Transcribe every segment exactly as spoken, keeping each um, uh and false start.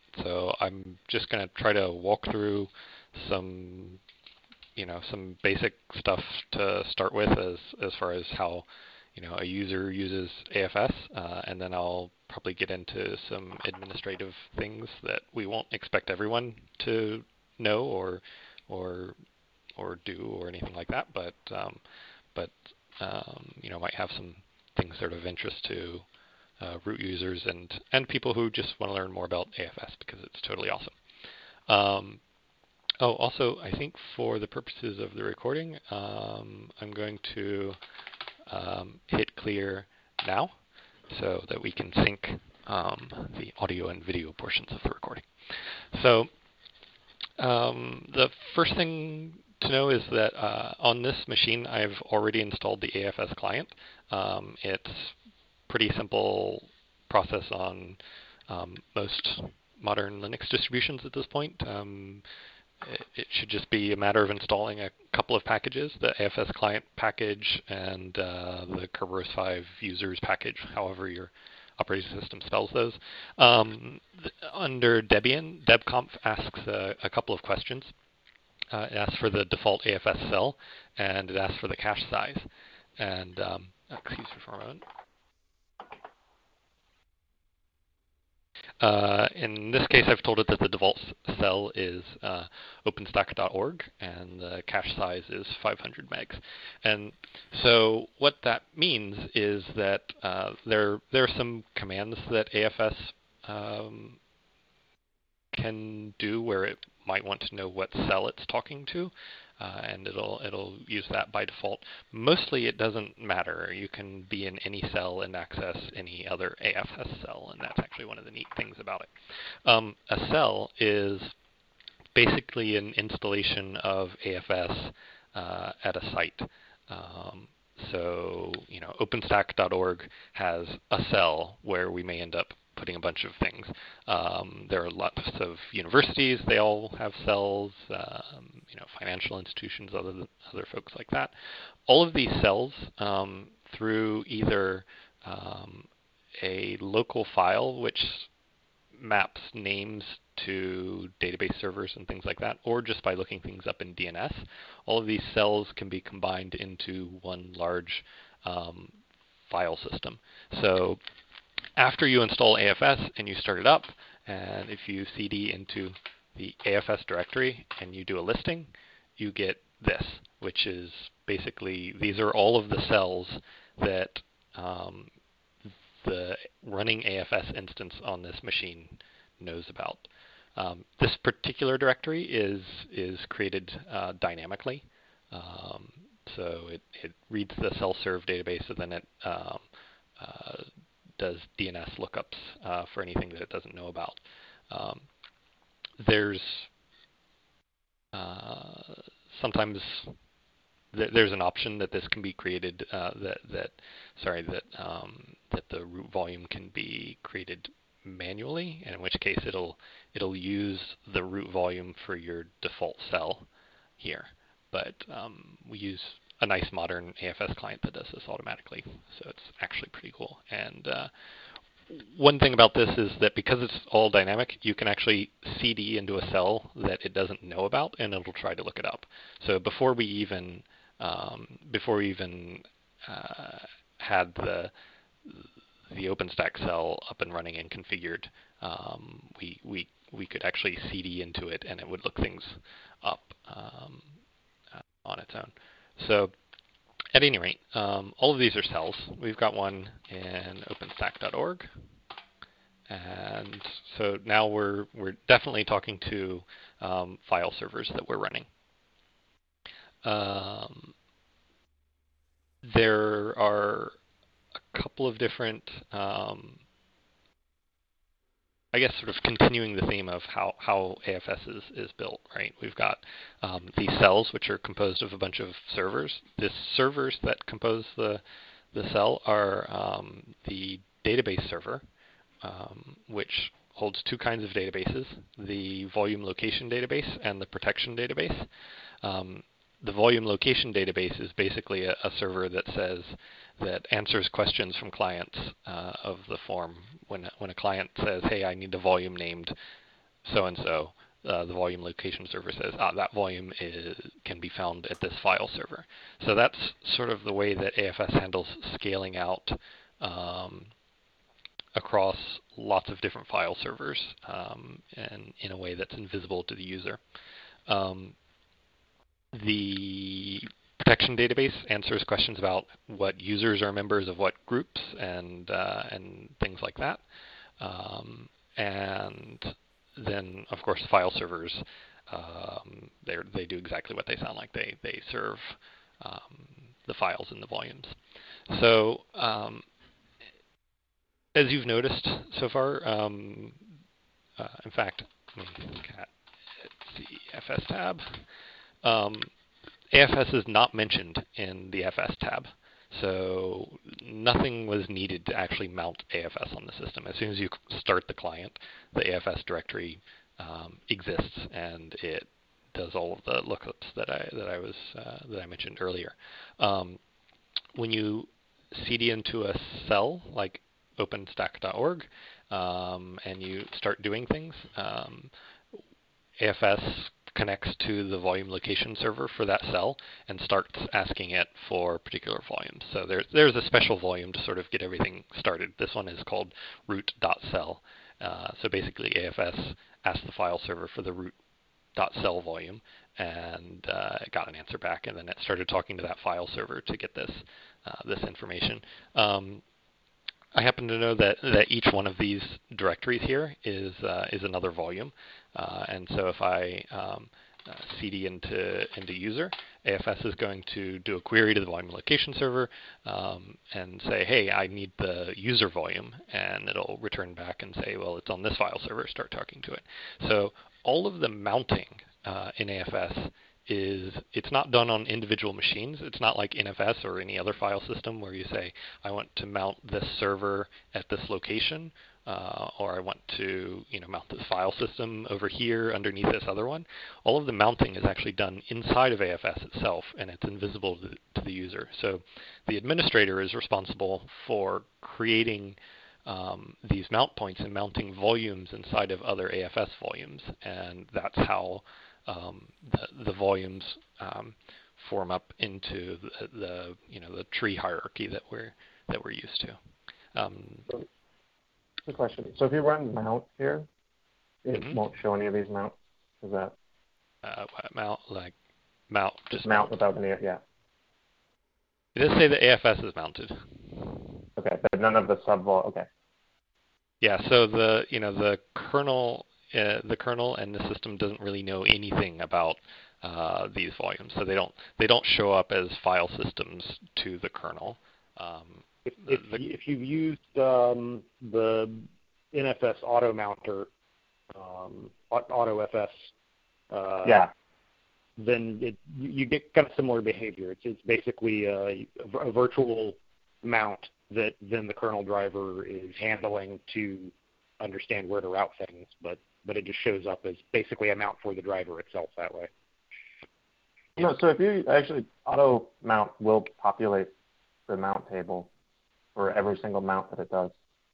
So I'm just going to try to walk through some, you know, some basic stuff to start with as, as far as how, you know, a user uses A F S, uh, and then I'll probably get into some administrative things that we won't expect everyone to know or, or, or do or anything like that, but, um, but, um, you know, might have some things that are of interest to uh, root users and, and people who just want to learn more about A F S because it's totally awesome. Um, oh, also, I think for the purposes of the recording, um, I'm going to um, hit clear now so that we can sync um, the audio and video portions of the recording. So um, the first thing to know is that uh, on this machine, I've already installed the A F S client. Um, it's pretty simple process on um, most modern Linux distributions at this point. Um, it, it should just be a matter of installing a couple of packages, the A F S client package and uh, the Kerberos five users package, however your operating system spells those. Um, th- under Debian, debconf asks a, a couple of questions. Uh, it asks for the default A F S cell, and it asks for the cache size. And um, excuse me for a moment. Uh, in this case, I've told it that the default cell is uh, openstack dot org and the cache size is five hundred megs. And so what that means is that uh, there, there are some commands that A F S um, can do where it might want to know what cell it's talking to, uh, and it'll it'll use that by default. Mostly it doesn't matter. You can be in any cell and access any other A F S cell, and that's actually one of the neat things about it. Um, a cell is basically an installation of A F S uh, at a site. Um, so, you know, openstack dot org has a cell where we may end up putting a bunch of things. Um, there are lots of universities; they all have cells. Um, you know, financial institutions, other other folks like that. All of these cells, um, through either um, a local file, which maps names to database servers and things like that, or just by looking things up in D N S. All of these cells can be combined into one large um, file system. So after you install A F S and you start it up, and if you C D into the A F S directory and you do a listing, you get this, which is basically, these are all of the cells that um, the running A F S instance on this machine knows about. Um, this particular directory is is created uh, dynamically. Um, so it, it reads the self-serve database and then it um, uh, does D N S lookups uh, for anything that it doesn't know about. Um, there's uh, sometimes there's an option that this can be created uh, that that sorry that um, that the root volume can be created manually, and in which case it'll it'll use the root volume for your default cell here. But um, we use a nice modern A F S client that does this automatically, so it's actually pretty cool. And uh, one thing about this is that because it's all dynamic, you can actually C D into a cell that it doesn't know about, and it'll try to look it up. So before we even um, before we even uh, had the the OpenStack cell up and running and configured, um, we we we could actually C D into it, and it would look things up um, uh, on its own. So at any rate, um, all of these are cells. We've got one in openstack dot org. And so now we're we're definitely talking to um, file servers that we're running. Um, there are a couple of different, um, I guess, sort of continuing the theme of how, how A F S is, is built, right? We've got um, these cells, which are composed of a bunch of servers. The servers that compose the, the cell are um, the database server, um, which holds two kinds of databases, the volume location database and the protection database. Um, the volume location database is basically a, a server that says, that answers questions from clients uh, of the form. When, when a client says, hey, I need a volume named so-and-so, uh, the volume location server says, ah, that volume is, can be found at this file server. So that's sort of the way that A F S handles scaling out um, across lots of different file servers um, and in a way that's invisible to the user. Um, the protection database answers questions about what users are members of what groups and uh, and things like that. Um, and then, of course, file servers, um, they do exactly what they sound like. They they serve um, the files in the volumes. So um, as you've noticed so far, um, uh, in fact, let me look at the F S tab. Um, A F S is not mentioned in the F S tab. So nothing was needed to actually mount A F S on the system. As soon as you start the client, the A F S directory um, exists, and it does all of the lookups that I that I was uh, that I mentioned earlier. Um, when you C D into a cell like openstack dot org um, and you start doing things, um, A F S connects to the volume location server for that cell and starts asking it for particular volumes. So there's there's a special volume to sort of get everything started. This one is called root.cell. Uh, so basically A F S asked the file server for the root.cell volume and uh, it got an answer back, and then it started talking to that file server to get this uh, this information. Um, I happen to know that, that each one of these directories here is uh, is another volume, uh, and so if I um, uh, C D into into user, A F S is going to do a query to the volume location server um, and say, hey, I need the user volume, and it'll return back and say, well, it's on this file server. Start talking to it. So all of the mounting uh, in A F S is it's not done on individual machines. It's not like N F S or any other file system where you say, I want to mount this server at this location, uh, or I want to you know, mount this file system over here underneath this other one. All of the mounting is actually done inside of A F S itself, and it's invisible to, to the user. So the administrator is responsible for creating um, these mount points and mounting volumes inside of other A F S volumes, and that's how Um, the, the volumes um, form up into the, the you know the tree hierarchy that we're that we're used to. Um, so, good question. So if you run mount here, it mm-hmm. won't show any of these mounts. Is that uh, mount like mount just mount, mount without any? Yeah. It does say the A F S is mounted. Okay, but none of the subvol. Okay. Yeah. So the you know the kernel. Uh, the kernel and the system doesn't really know anything about uh, these volumes, so they don't they don't show up as file systems to the kernel. Um, if, if, the, if you've used um, the N F S auto mounter, um, auto F S, uh, yeah, then it, you get kind of similar behavior. It's, it's basically a, a virtual mount that then the kernel driver is handling to understand where to route things, but but it just shows up as basically a mount for the driver itself that way. You know, so if you actually auto mount will populate the mount table for every single mount that it does.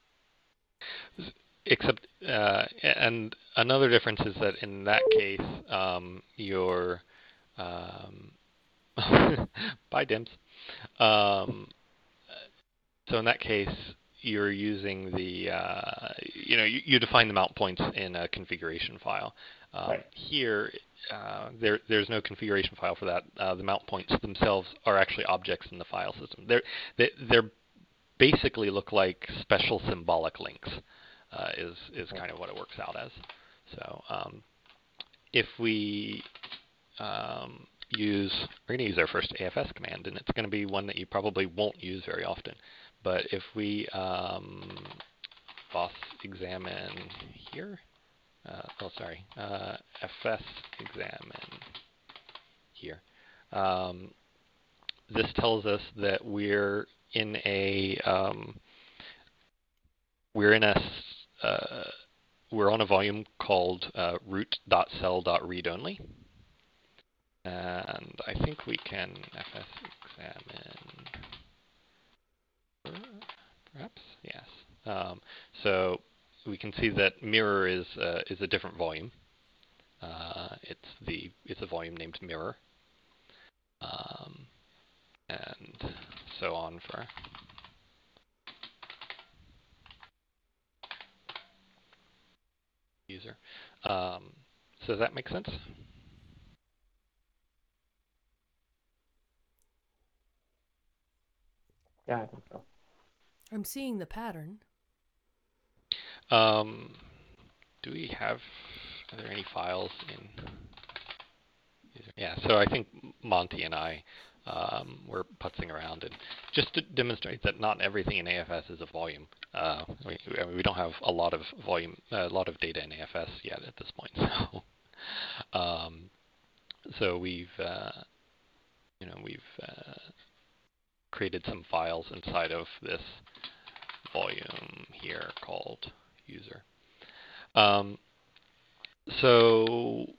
Except, uh, and another difference is that in that case, um, your um, bye Dims. Um, so in that case, you're using the, uh, you know, you, you define the mount points in a configuration file. Um, right. Here, uh, there, there's no configuration file for that. Uh, the mount points themselves are actually objects in the file system. They're, they they're basically look like special symbolic links, uh, is, is kind of what it works out as. So um, if we um, use, we're going to use our first A F S command, and it's going to be one that you probably won't use very often. But if we um, boss examine here, uh, oh sorry, uh, fs examine here, um, this tells us that we're in a um, we're in a uh, we're on a volume called uh, root.cell.read-only, and I think we can fs examine. Perhaps, yes. Um, so we can see that mirror is uh, is a different volume. Uh, it's the it's a volume named mirror, um, and so on for. User. Um, so does that make sense? Yeah, I think so. I'm seeing the pattern. Um, do we have, are there any files in user? Yeah, so I think Monty and I um, were putzing around, and just to demonstrate that not everything in A F S is a volume. Uh, we, we don't have a lot of volume, a lot of data in A F S yet at this point. So, um, so we've, uh, you know, we've uh, created some files inside of this volume here called user. Um, so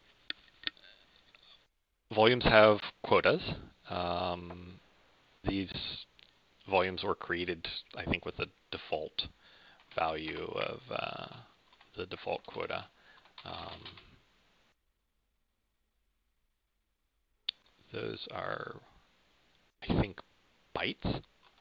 volumes have quotas. Um, these volumes were created, I think, with a default value of uh, the default quota. Um, those are, I think, bytes.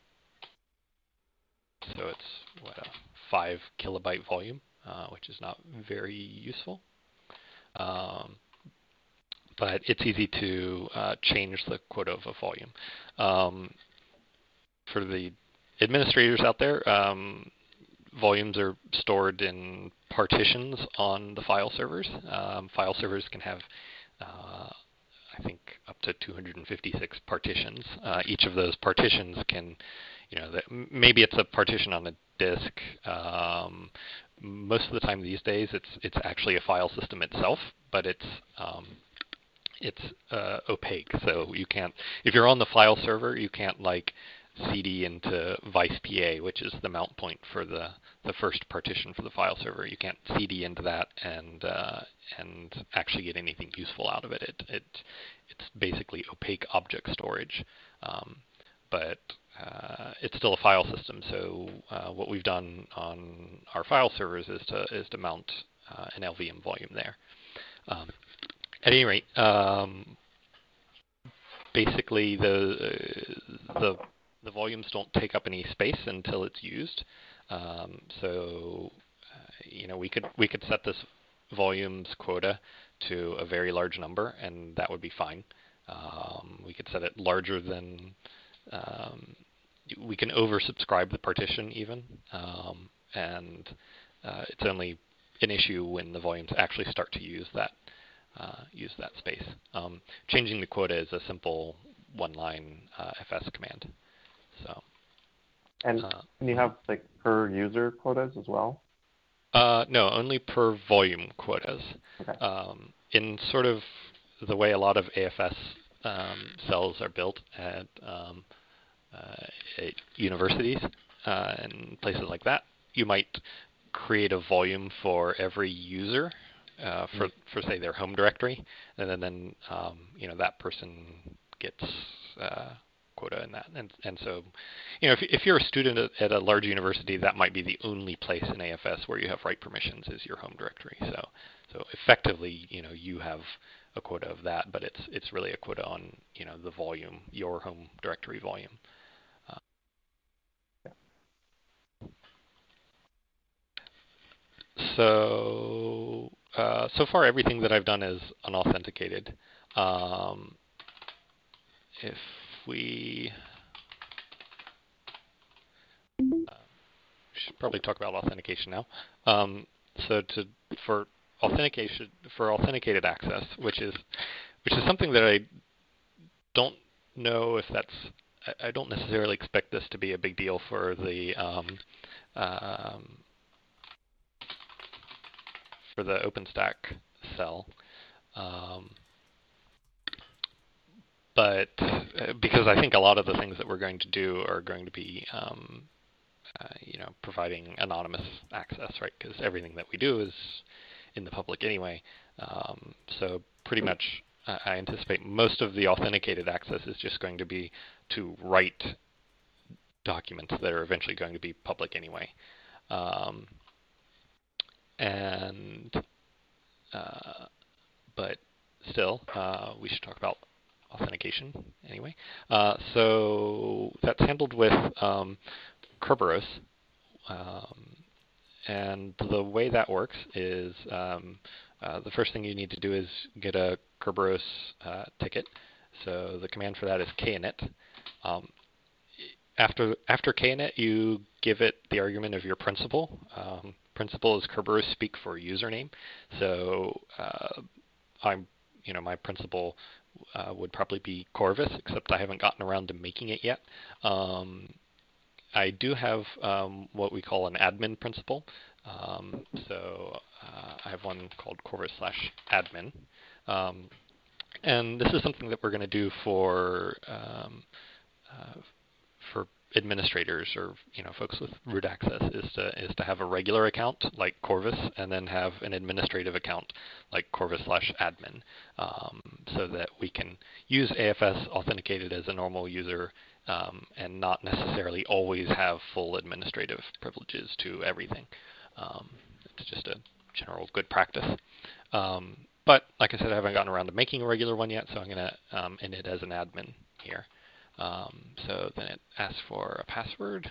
So it's what, a five kilobyte volume, uh, which is not very useful. Um, but it's easy to uh, change the quota of a volume. Um, for the administrators out there, um, volumes are stored in partitions on the file servers. Um, file servers can have, uh, I think, up to two hundred fifty-six partitions. Uh, each of those partitions can, you know, that maybe it's a partition on a disk. Um, most of the time these days, it's it's actually a file system itself, but it's um, it's uh, opaque, so you can't. If you're on the file server, you can't like C D into Vice P A, which is the mount point for the the first partition for the file server. You can't C D into that and uh, and actually get anything useful out of it. It it it's basically opaque object storage, um, but uh, it's still a file system. So uh, what we've done on our file servers is to is to mount uh, an L V M volume there. Um, At any rate, um, basically the the the volumes don't take up any space until it's used. Um, so, uh, you know, we could we could set this volumes quota to a very large number, and that would be fine. Um, we could set it larger than. Um, we can oversubscribe the partition even, um, and uh, it's only an issue when the volumes actually start to use that. Uh, use that space. Um, changing the quota is a simple one-line uh, F S command. So, and uh, can you have like per user quotas as well? Uh, no, only per volume quotas. Okay. Um, in sort of the way a lot of A F S um, cells are built at, um, uh, at universities uh, and places like that, you might create a volume for every user. Uh, for, for say their home directory, and then, then um, you know that person gets uh, quota in that, and and so you know if if you're a student at, at a large university, that might be the only place in A F S where you have write permissions is your home directory. So so effectively, you know you have a quota of that, but it's it's really a quota on you know the volume, your home directory volume. Uh, so. Uh, so far, everything that I've done is unauthenticated. Um, if we uh, should probably talk about authentication now. Um, so to for authentication for authenticated access, which is which is something that I don't know if that's I, I don't necessarily expect this to be a big deal for the um, um, for the OpenStack cell. Um, but uh, because I think a lot of the things that we're going to do are going to be, um, uh, you know, providing anonymous access, right? Because everything that we do is in the public anyway. Um, so pretty much uh, I anticipate most of the authenticated access is just going to be to write documents that are eventually going to be public anyway. Um, still, uh, we should talk about authentication anyway. Uh, so that's handled with um, Kerberos. Um, and the way that works is um, uh, the first thing you need to do is get a Kerberos uh, ticket. So the command for that is kinit. Um, after after kinit, you give it the argument of your principal. Um, principal is Kerberos speak for username. So uh, I'm, you know, my principal uh, would probably be Corvus, except I haven't gotten around to making it yet. Um, I do have um, what we call an admin principal. Um, so uh, I have one called Corvus slash admin. Um, and this is something that we're going to do for um, uh, for administrators or you know folks with root access is to is to have a regular account like Corvus and then have an administrative account like Corvus slash admin, um, so that we can use A F S authenticated as a normal user um, and not necessarily always have full administrative privileges to everything. Um, it's just a general good practice. Um, but like I said, I haven't gotten around to making a regular one yet, so I'm going to um, end it as an admin here. Um, so then it asks for a password,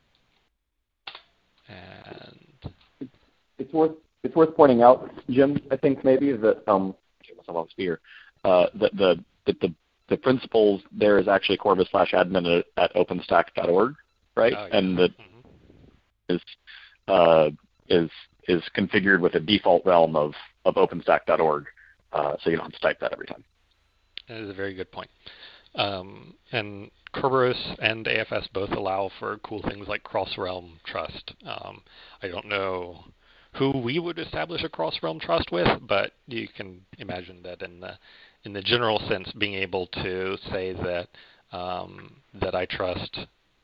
and it's worth it's worth pointing out, Jim. I think maybe that um, myself off speaker, uh, that the that the the principals there is actually Corvus slash admin at, at openstack dot org, right? Oh, yeah. And that mm-hmm. is uh, is is configured with a default realm of of openstack dot org, uh, so you don't have to type that every time. That is a very good point. Um, and Kerberos and A F S both allow for cool things like cross-realm trust. Um, I don't know who we would establish a cross-realm trust with, but you can imagine that in the in the general sense, being able to say that um, that I trust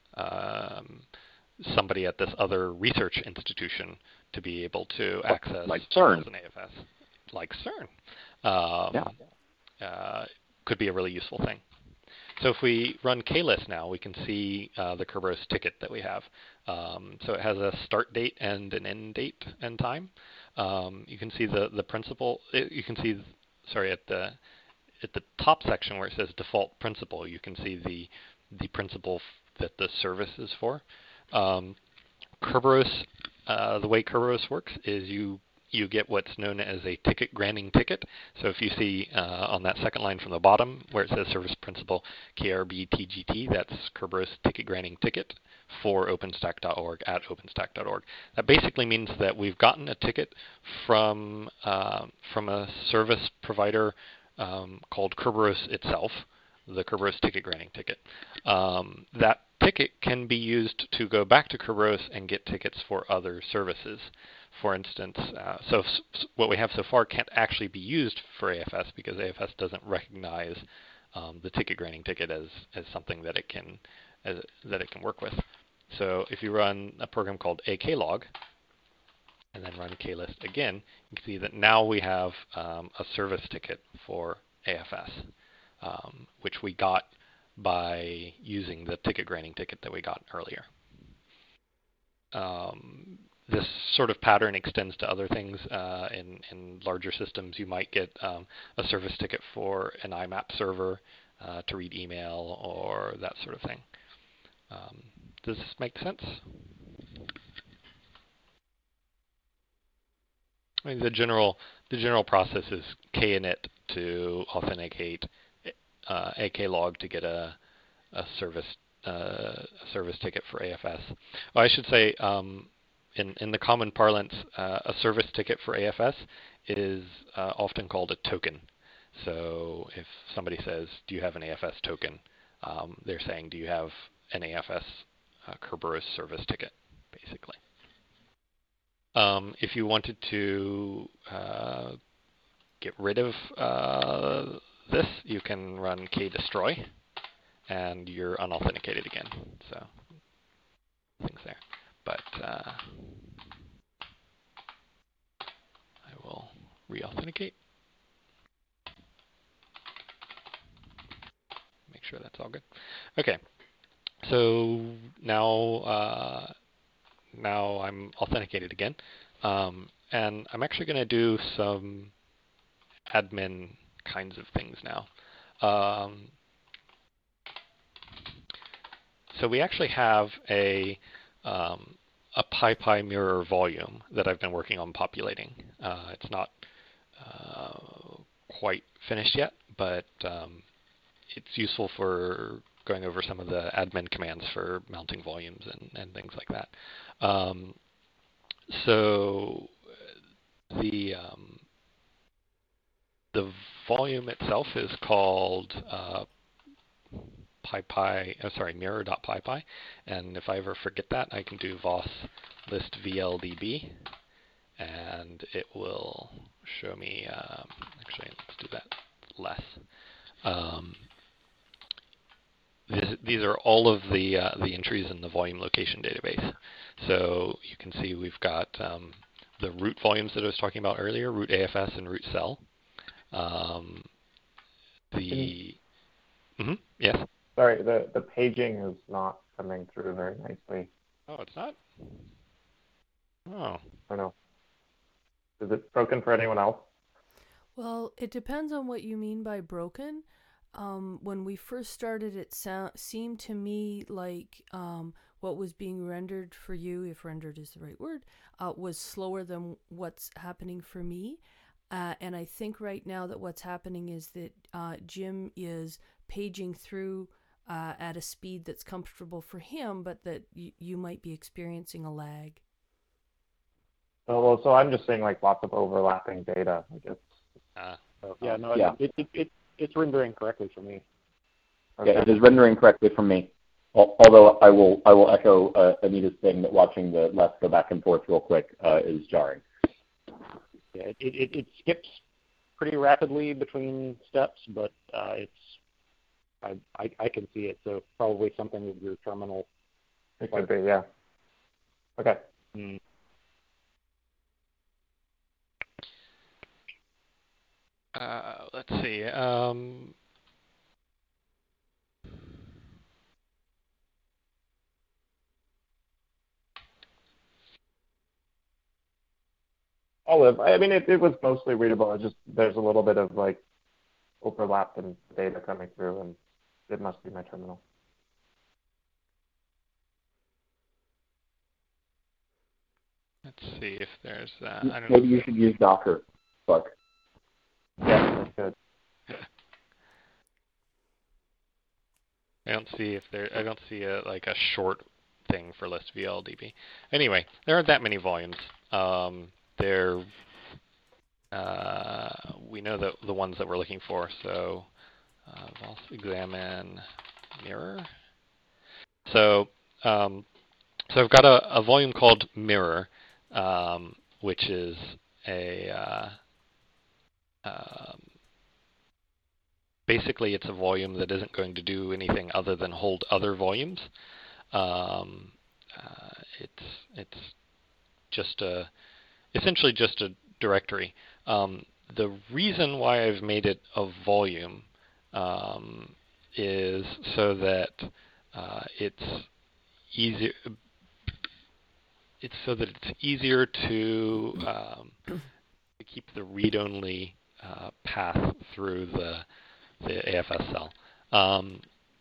um, somebody at this other research institution to be able to access like CERN. as an A F S, like CERN, um, yeah. uh, could be a really useful thing. So if we run klist now, we can see uh, the Kerberos ticket that we have. Um, so it has a start date and an end date and time. Um, you can see the the principal. It, you can see, sorry, at the at the top section where it says default principal, you can see the the principal f- that the service is for. Um, Kerberos, uh, the way Kerberos works is you you get what's known as a ticket granting ticket. So if you see uh, on that second line from the bottom where it says service principal K R B T G T, that's Kerberos ticket granting ticket for openstack dot org at openstack dot org. That basically means that we've gotten a ticket from uh, from a service provider um, called Kerberos itself, the Kerberos ticket granting ticket. Um, that ticket can be used to go back to Kerberos and get tickets for other services. For instance, uh, so f- what we have so far can't actually be used for A F S because A F S doesn't recognize um, the ticket granting ticket as, as something that it can as, that it can work with. So if you run a program called aklog and then run klist again, you can see that now we have um, a service ticket for A F S, um, which we got by using the ticket granting ticket that we got earlier. Um, this sort of pattern extends to other things. Uh, in, in larger systems, you might get um, a service ticket for an I MAP server uh, to read email or that sort of thing. Um, does this make sense? I mean, the general the general process is kinit to authenticate, uh, aklog to get a a service uh, a service ticket for A F S. Oh, I should say, um, in in the common parlance, uh, a service ticket for A F S is uh, often called a token. So if somebody says, "Do you have an A F S token?" Um, they're saying, "Do you have an A F S uh, Kerberos service ticket?" Basically. Um, if you wanted to uh, get rid of uh, this, you can run kdestroy, and you're unauthenticated again. So things there. But uh, I will re-authenticate. Make sure that's all good. Okay. So now uh, now I'm authenticated again, um, and I'm actually going to do some admin kinds of things now. Um, so we actually have a um, a PyPy mirror volume that I've been working on populating. Uh, it's not uh, quite finished yet, but um, it's useful for going over some of the admin commands for mounting volumes and, and things like that. Um, so the um, the volume itself is called uh, PyPy, oh, sorry, mirror.pypy, and if I ever forget that, I can do vos list vldb, and it will show me, um, actually, let's do that less. Um, this, these are all of the uh, the entries in the volume location database. So you can see we've got um, the root volumes that I was talking about earlier, root A F S and root cell. Um, the, mm-hmm, yes? Sorry, the, the paging is not coming through very nicely. Oh, it's not? Oh. I don't know. Is it broken for anyone else? Well, it depends on what you mean by broken. Um, when we first started, it so- seemed to me like um, what was being rendered for you, if rendered is the right word, uh, was slower than what's happening for me. Uh, and I think right now that what's happening is that uh, Jim is paging through uh, at a speed that's comfortable for him, but that y- you might be experiencing a lag. Oh, well, so I'm just seeing like lots of overlapping data. I guess. Uh, So, yeah, no, Yeah. It, it, it, it's rendering correctly for me. Okay. Yeah, it is rendering correctly for me. Al- Although I will I will echo uh, Anita's thing that watching the let's go back and forth real quick uh, is jarring. Yeah, it, it, it skips pretty rapidly between steps, but uh, it's I, I I can see it. So probably something with your terminal. It could be, yeah. Okay. Mm. uh, let's see. Um, Olive, I mean, it, it was mostly readable. It's just there's a little bit of like overlap in data coming through, and it must be my terminal. let's see if there's, uh, I don't Maybe know. you should use Docker, Clark. Yeah, that's good. I don't see if there, I don't see a, like a short thing for list V L D B. Anyway, there aren't that many volumes. Um, they're, uh, we know the, the ones that we're looking for, so uh, vos examine mirror. So, um, so I've got a, a volume called mirror, um, which is a, uh, um, basically it's a volume that isn't going to do anything other than hold other volumes. Um, uh, it's it's just a essentially just a directory. Um, the reason why I've made it a volume um, is so that uh, it's easier. It's so that it's easier to, um, to keep the read-only uh, path through the the A F S cell. Um,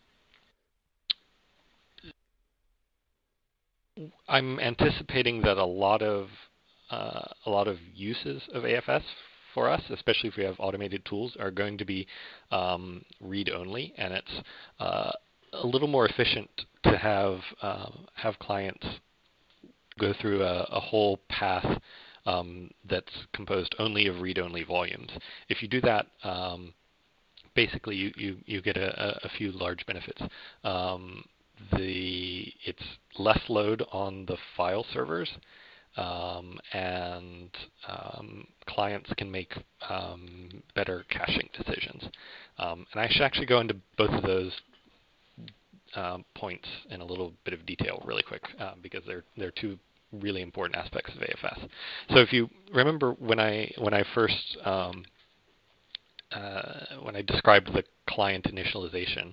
I'm anticipating that a lot of uh, a lot of uses of A F S for us, especially if we have automated tools, are going to be um, read-only, and it's uh, a little more efficient to have uh, have clients go through a, a whole path um, that's composed only of read-only volumes. If you do that, um, basically you, you, you get a, a few large benefits. Um, the it's less load on the file servers, um, and um, clients can make um, better caching decisions. Um, and I should actually go into both of those um, points in a little bit of detail really quick, uh, because they're they're two really important aspects of A F S. So if you remember when I when I first um, uh, when I described the client initialization,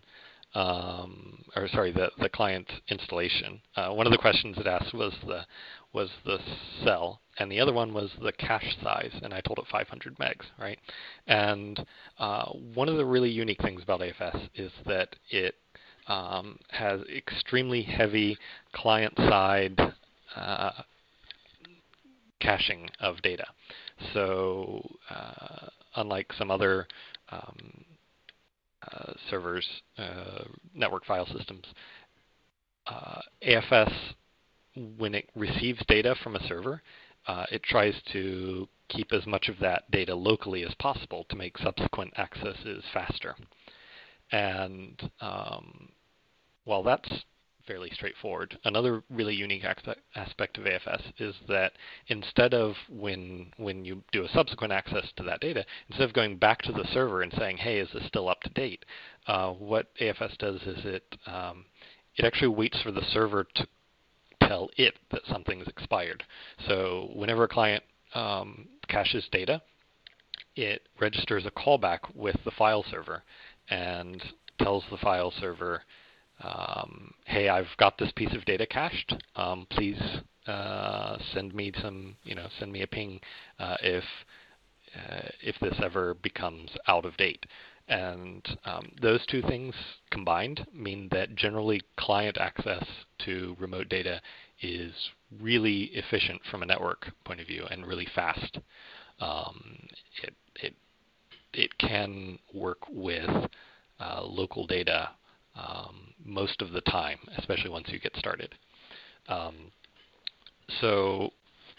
um, or sorry, the, the client installation. Uh, one of the questions it asked was the was the cell, and the other one was the cache size, and I told it five hundred megs, right? And uh, one of the really unique things about A F S is that it um, has extremely heavy client-side uh, caching of data. So uh, unlike some other um, uh, servers, uh, network file systems, uh, A F S, when it receives data from a server, uh, it tries to keep as much of that data locally as possible to make subsequent accesses faster. And um, while that's fairly straightforward, another really unique aspect of A F S is that instead of when when you do a subsequent access to that data, instead of going back to the server and saying, hey, is this still up to date, uh, what A F S does is it um, it actually waits for the server to tell it that something's expired. So whenever a client um, caches data, it registers a callback with the file server and tells the file server, um, hey, I've got this piece of data cached. Um, please uh, send me some, you know, send me a ping uh, if uh, if this ever becomes out of date. And um, those two things combined mean that generally client access to remote data is really efficient from a network point of view and really fast. Um, it, it, it can work with uh, local data um, most of the time, especially once you get started. Um, so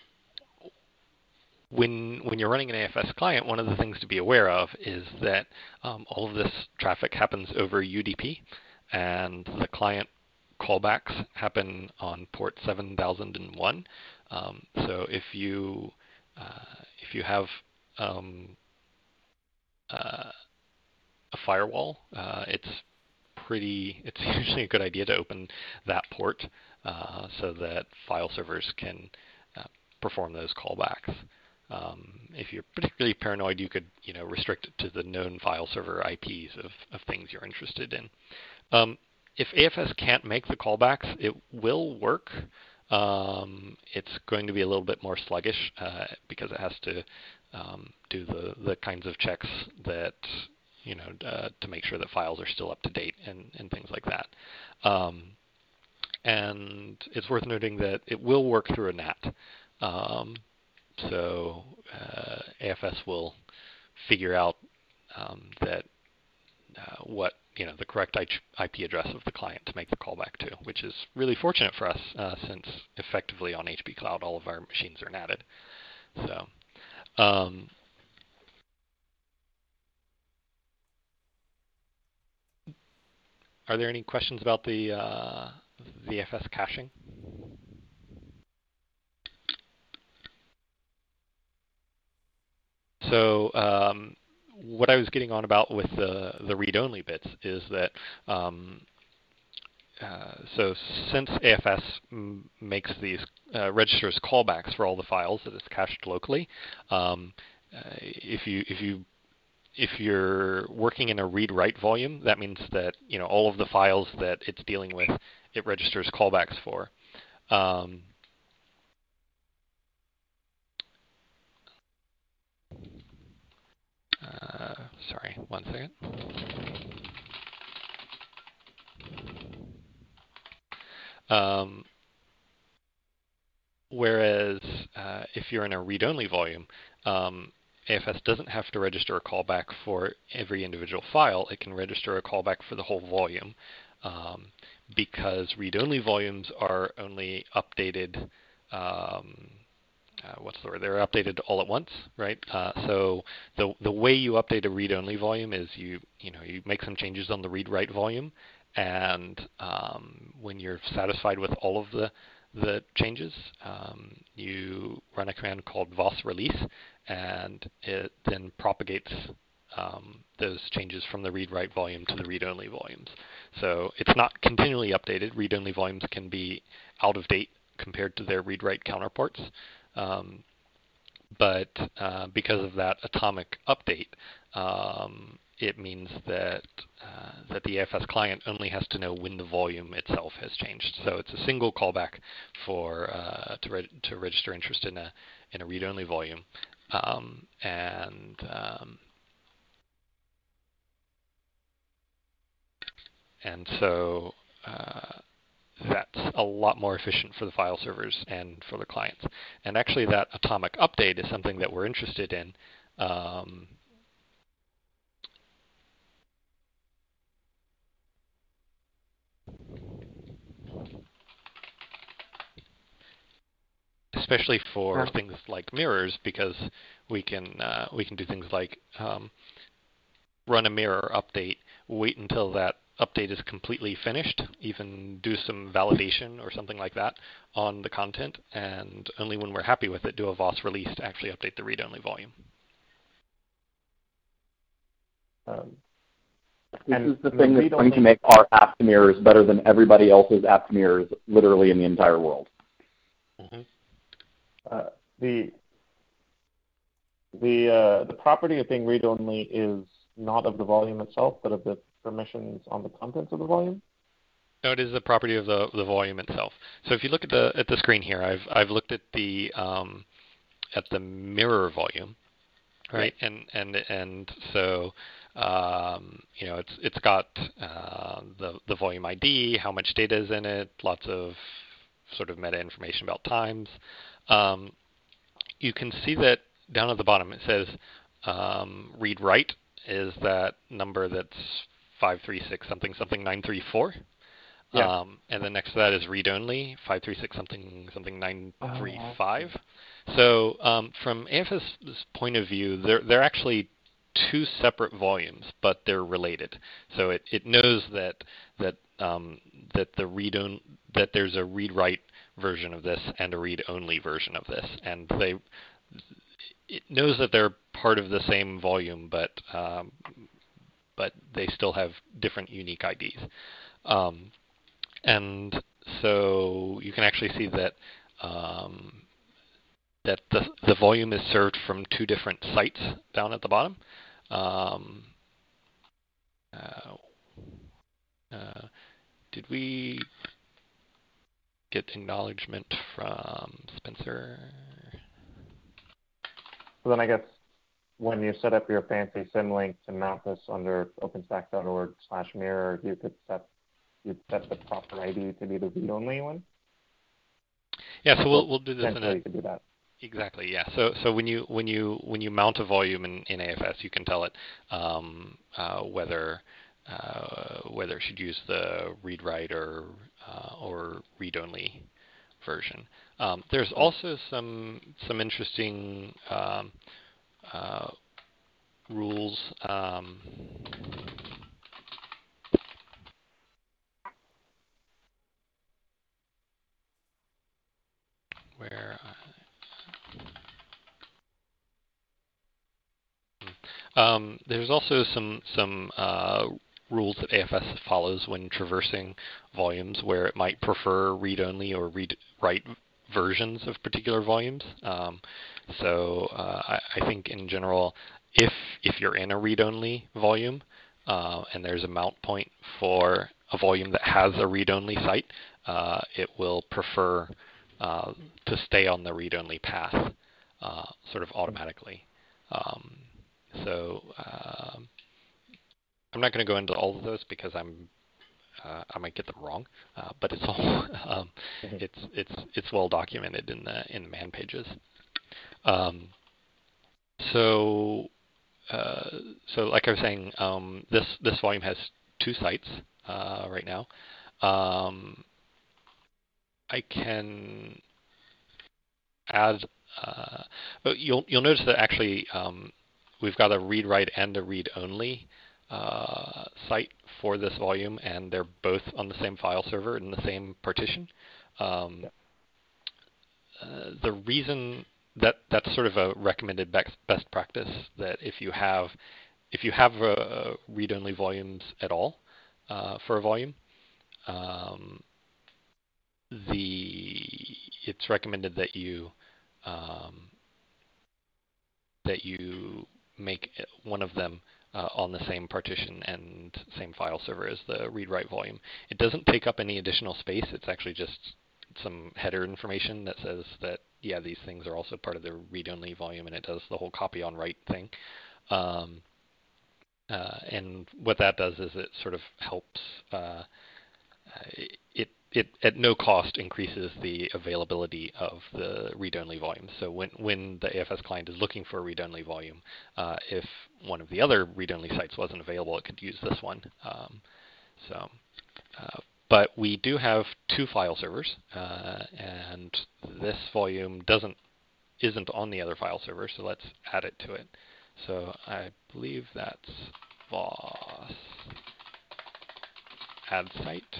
When, when you're running an A F S client, one of the things to be aware of is that um, all of this traffic happens over U D P, and the client callbacks happen on port seven thousand one. Um, so if you uh, if you have um, uh, a firewall, uh, it's pretty. It's usually a good idea to open that port uh, so that file servers can uh, perform those callbacks. Um, if you're particularly paranoid, you could, you know, restrict it to the known file server I Ps of, of things you're interested in. Um, if A F S can't make the callbacks, it will work. Um, it's going to be a little bit more sluggish uh, because it has to um, do the, the kinds of checks that, you know, uh, to make sure that files are still up to date and, and things like that. Um, and it's worth noting that it will work through a N A T. Um, So uh, A F S will figure out um, that uh, what you know the correct I P address of the client to make the callback to, which is really fortunate for us uh, since effectively on H P Cloud all of our machines are natted. So. Um, are there any questions about the uh, the A F S caching? So um, what I was getting on about with the, the read-only bits is that um, uh, so since A F S m makes these uh, registers callbacks for all the files that it's cached locally, um, uh, if you if you if you're working in a read-write volume, that means that you know all of the files that it's dealing with, it registers callbacks for. Um, Uh, sorry, one second. Um, whereas uh, if you're in a read-only volume, um, A F S doesn't have to register a callback for every individual file. It can register a callback for the whole volume um, because read-only volumes are only updated um, Uh, what's the word? They're updated all at once, right? Uh, so the the way you update a read-only volume is you you know you make some changes on the read-write volume, and um, when you're satisfied with all of the the changes, um, you run a command called vos release, and it then propagates um, those changes from the read-write volume to the read-only volumes. So it's not continually updated. Read-only volumes can be out of date compared to their read-write counterparts. Um, but uh, because of that atomic update, um, it means that uh, that the A F S client only has to know when the volume itself has changed. So it's a single callback for uh, to re- to register interest in a in a read-only volume, um, and um, and so. Uh, That's a lot more efficient for the file servers and for the clients. And actually that atomic update is something that we're interested in. Um, especially for Yeah. things like mirrors, because we can uh, we can do things like um, run a mirror update, wait until that update is completely finished, even do some validation or something like that on the content, and only when we're happy with it do a V O S release to actually update the read-only volume. Um, This and is the the thing that's going read-only- to make our apt mirrors better than everybody else's apt mirrors literally in the entire world. Mm-hmm. Uh, the the uh, the property of being read-only is not of the volume itself, but of the permissions on the contents of the volume. No, it is the property of the the volume itself. So if you look at the at the screen here, I've I've looked at the um, at the mirror volume, right? Yeah. And and and so um, you know it's it's got uh, the the volume I D, how much data is in it, lots of sort of meta information about times. Um, you can see that down at the bottom it says um, read write is that number that's five three six something something nine three four. Yeah. Um, and then next to that is read only five three six something something nine three five. Oh, so um, from AFS's point of view, they're they're actually two separate volumes, but they're related. So it, it knows that that um, that the read on, that there's a read write version of this and a read only version of this, and they it knows that they're part of the same volume, but um, but they still have different unique I Ds. Um, and so you can actually see that um, that the the volume is served from two different sites down at the bottom. Um, uh, uh, did we get acknowledgement from Spencer? So then I guess when you set up your fancy symlink to mount this under openstack.org slash mirror, you could set you'd set the proper I D to be the read-only one. Yeah, so we'll we'll do this in Potentially a you could do that. exactly, yeah. So so when you when you when you mount a volume in, in A F S, you can tell it um, uh, whether uh, whether it should use the read write or uh, or read only version. Um, there's also some some interesting um, uh, rules. Um, where uh, um, there's also some some uh, rules that A F S follows when traversing volumes, where it might prefer read-only or read-write versions of particular volumes. Um, so uh, I, I think in general, if if you're in a read-only volume uh, and there's a mount point for a volume that has a read-only site, uh, it will prefer uh, to stay on the read-only path uh, sort of automatically. Um, so uh, I'm not going to go into all of those because I'm uh, I might get them wrong, uh, but it's all um, it's it's it's well documented in the in the man pages. Um, so uh, so like I was saying, um, this this volume has two sites uh, right now. Um, I can add. Uh, but you'll you'll notice that actually um, we've got a read write and a read only uh, site for this volume, and they're both on the same file server in the same partition. Um, uh, the reason that that's sort of a recommended best, best practice, that if you have if you have uh, read only volumes at all uh, for a volume, um, the it's recommended that you um, that you make one of them uh, on the same partition and same file server as the read-write volume. It doesn't take up any additional space. It's actually just some header information that says that, yeah, these things are also part of the read-only volume, and it does the whole copy on write thing. Um, uh, and what that does is it sort of helps, uh, it, it at no cost increases the availability of the read-only volume. So when, when the A F S client is looking for a read-only volume, uh, if one of the other read-only sites wasn't available, it could use this one. Um, so. Uh, But we do have two file servers, uh, and this volume doesn't isn't on the other file server, so let's add it to it. So I believe that's Voss add site,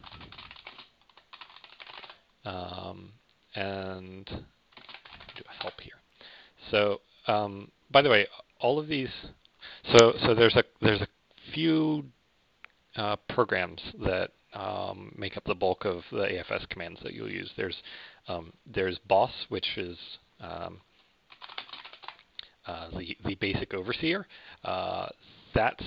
um, and do a help here. So um, by the way, all of these, so so there's a there's a few uh, programs that Um, make up the bulk of the A F S commands that you'll use. There's um, there's Boss, which is um, uh, the the basic overseer. Uh, that's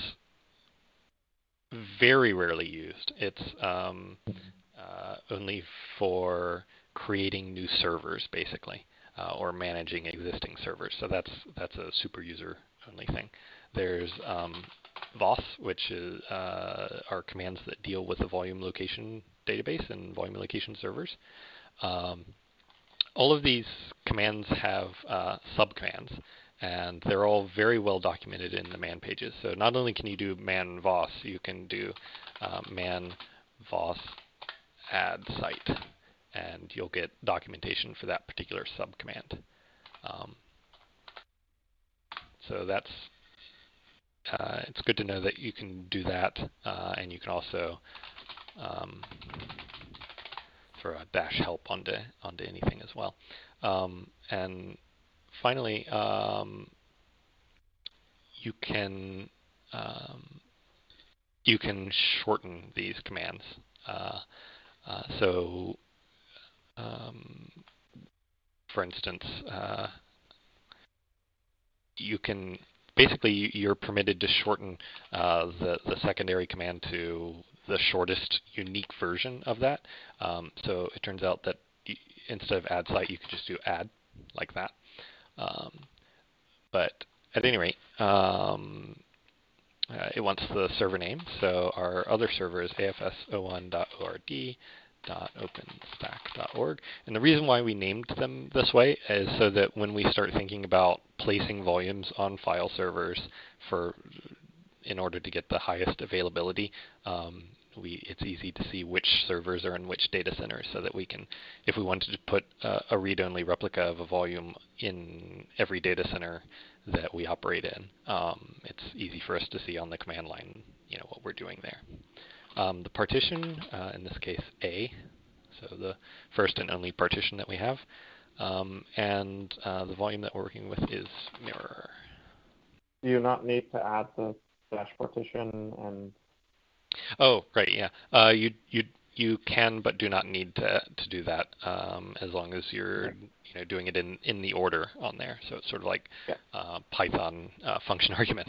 very rarely used. It's um, uh, only for creating new servers, basically, uh, or managing existing servers. So that's that's a super user only thing. There's um, Voss, which is, uh, are commands that deal with the volume location database and volume location servers. Um, all of these commands have uh, subcommands, and they're all very well documented in the man pages. So not only can you do man Voss, you can do uh, man Voss add site, and you'll get documentation for that particular subcommand. Um, so that's Uh, it's good to know that you can do that, uh, and you can also um, throw a dash help onto onto anything as well. Um, and finally, um, you can um, you can shorten these commands. Uh, uh, so, um, for instance, uh, you can. Basically, you're permitted to shorten uh, the, the secondary command to the shortest unique version of that. Um, so it turns out that y instead of add site, you could just do add, like that. Um, but at any rate, um, uh, it wants the server name. So our other server is A F S zero one dot org. .openstack dot org. And the reason why we named them this way is so that when we start thinking about placing volumes on file servers for in order to get the highest availability, um, we it's easy to see which servers are in which data centers, so that we can, if we wanted to put uh, a read-only replica of a volume in every data center that we operate in, um, it's easy for us to see on the command line, you know, what we're doing there. Um, the partition, uh, in this case A, so the first and only partition that we have, um, and uh, the volume that we're working with is mirror. Do you not need to add the dash partition and? Oh, right, yeah. Uh, you you you can, but do not need to to do that, um, as long as you're okay. you know doing it in in the order on there. So it's sort of like yeah. uh, Python uh, function arguments.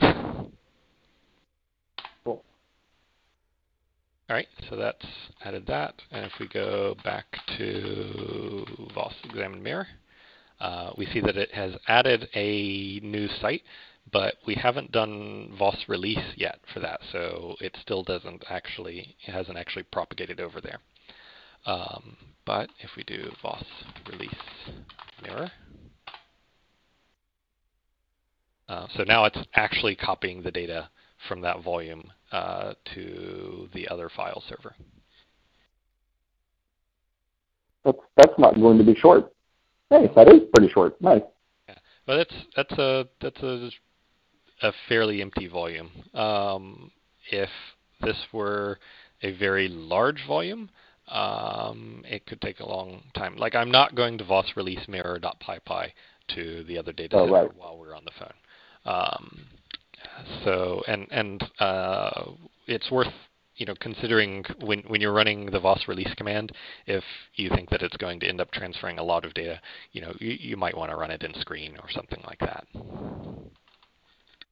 Cool. All right, so that's added that. And if we go back to Voss examine mirror, uh, we see that it has added a new site, but we haven't done Voss release yet for that, so it still doesn't actually, it hasn't actually propagated over there. Um, but if we do Voss release mirror, uh, so now it's actually copying the data from that volume uh, to the other file server. That's that's not going to be short. Hey, that is pretty short. Nice. Yeah, but that's that's a that's a a fairly empty volume. Um, if this were a very large volume, um, it could take a long time. Like, I'm not going to Voss release mirror.pypy to the other data oh, center right. while we're on the phone. Um, so, and and uh, it's worth you know considering when when you're running the Voss release command, if you think that it's going to end up transferring a lot of data, you know you, you might want to run it in screen or something like that.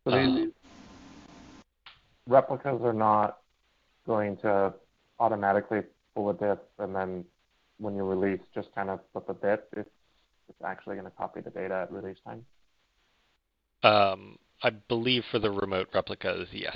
So these replicas are not going to automatically pull a diff and then when you release just kind of flip a bit. It's, it's actually going to copy the data at release time. Um, I believe for the remote replicas, yes.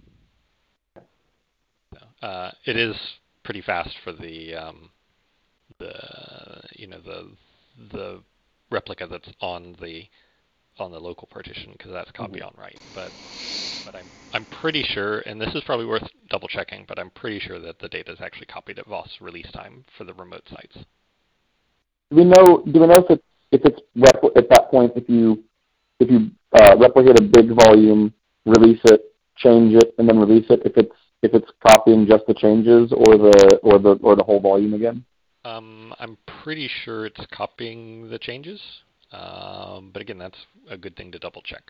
So, uh, it is pretty fast for the um, the you know the the replica that's on the on the local partition because that's copy Mhm. on write. But but I'm I'm pretty sure, and this is probably worth double checking, but I'm pretty sure that the data is actually copied at V O S release time for the remote sites. Do we know? Do we know if it's if it's repl- at that point if you if you uh, replicate a big volume, release it, change it, and then release it, if it's if it's copying just the changes or the or the or the whole volume again? Um, I'm pretty sure it's copying the changes, um, but again, that's a good thing to double check.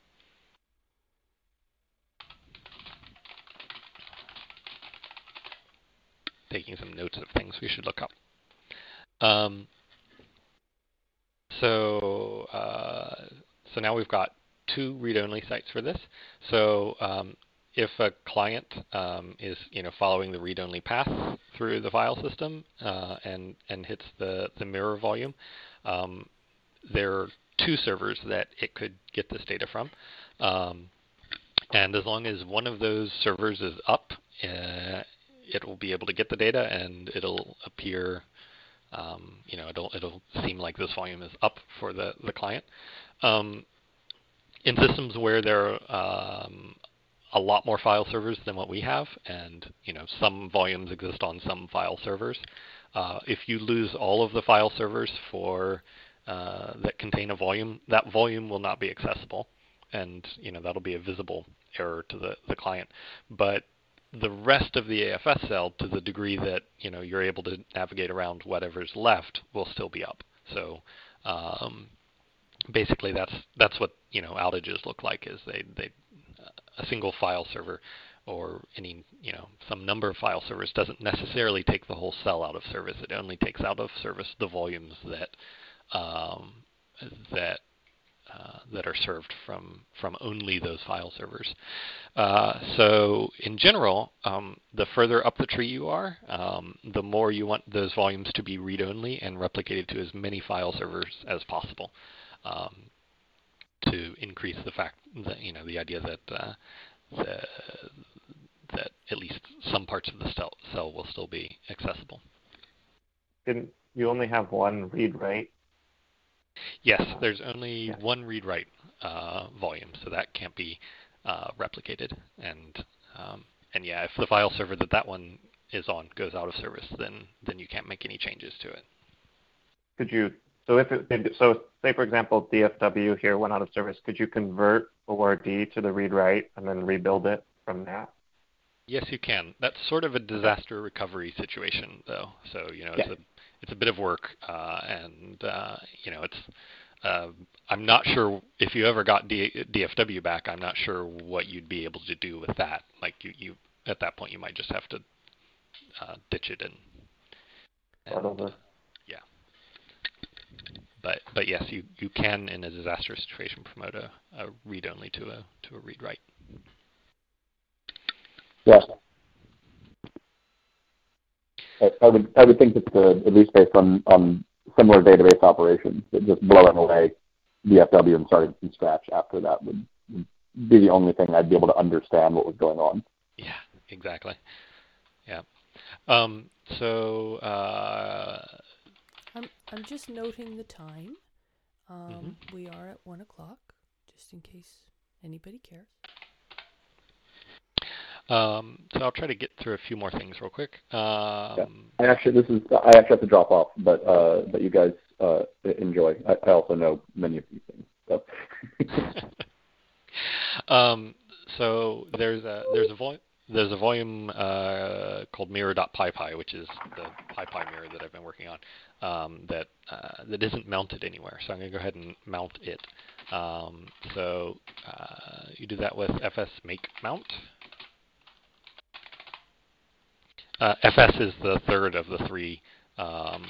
Taking some notes of things we should look up. Um, so uh, so now we've got two read-only sites for this. So um, if a client um, is you know following the read-only path through the file system uh, and and hits the the mirror volume, um, there are two servers that it could get this data from, um, and as long as one of those servers is up, uh, it will be able to get the data and it'll appear. Um, you know, it'll it'll seem like this volume is up for the the client. Um, in systems where there are um, a lot more file servers than what we have, and you know some volumes exist on some file servers, uh, if you lose all of the file servers for uh, that contain a volume, that volume will not be accessible, and you know that'll be a visible error to the the client. But the rest of the A F S cell, to the degree that you know you're able to navigate around whatever's left, will still be up. So um, basically, that's that's what you know outages look like. Is they they a single file server or any you know some number of file servers doesn't necessarily take the whole cell out of service. It only takes out of service the volumes that um, that Uh, that are served from from only those file servers. Uh, so in general, um, the further up the tree you are, um, the more you want those volumes to be read-only and replicated to as many file servers as possible, um, to increase the fact that you know the idea that uh, the, that at least some parts of the cell, cell will still be accessible. Didn't you only have one read-write? Yes, there's only Yeah. one read-write uh, volume, so that can't be uh, replicated. And um, and yeah, if the file server that that one is on goes out of service, then then you can't make any changes to it. Could you? So if it, so, say for example, D F W here went out of service. Could you convert O R D to the read-write and then rebuild it from that? Yes, you can. That's sort of a disaster recovery situation, though. So you know, Yeah. it's a it's a bit of work, uh, and uh, you know, it's. Uh, I'm not sure if you ever got D- DFW back. I'm not sure what you'd be able to do with that. Like you, you at that point, you might just have to uh, ditch it and. and Start over. yeah. But but yes, you, you can in a disaster situation promote a, a read only to a to a read write. Yes. I, I would I would think that the, at least based on, on similar database operations, that just blowing away D F W and starting from scratch after that would be the only thing I'd be able to understand what was going on. Yeah, exactly. Yeah. Um, so uh, I'm I'm just noting the time. Um, mm-hmm. We are at one o'clock, just in case anybody cares. Um, so I'll try to get through a few more things real quick. Um, Yeah. I actually this is I actually have to drop off, but uh, but you guys uh, enjoy. I, I also know many of these things. So. um, so there's a there's a volume there's a volume uh, called mirror.pypy, which is the PyPy mirror that I've been working on, um, that uh, that isn't mounted anywhere. So I'm going to go ahead and mount it. Um, so uh, you do that with fs make mount. Uh, fs is the third of the three um,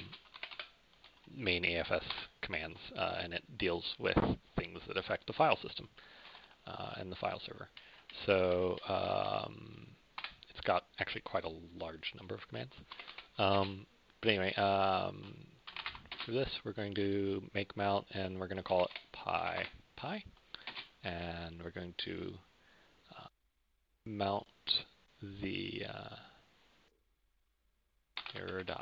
main A F S commands, uh, and it deals with things that affect the file system. uh, and the file server. So um, it's got actually quite a large number of commands. Um, but anyway, um, for this we're going to make mount, and we're going to call it pi pi, and we're going to uh, mount the uh, error dot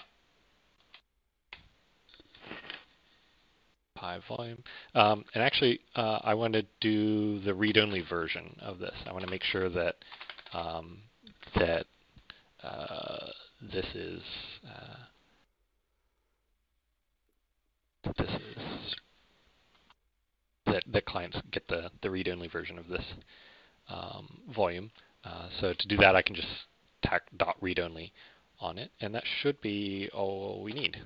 pi volume. Um, and actually, uh, I want to do the read-only version of this. I want to make sure that um, that uh, this is uh, that this is that that clients get the the read-only version of this um, volume. Uh, so to do that, I can just tack dot read-only on it, and that should be all we need.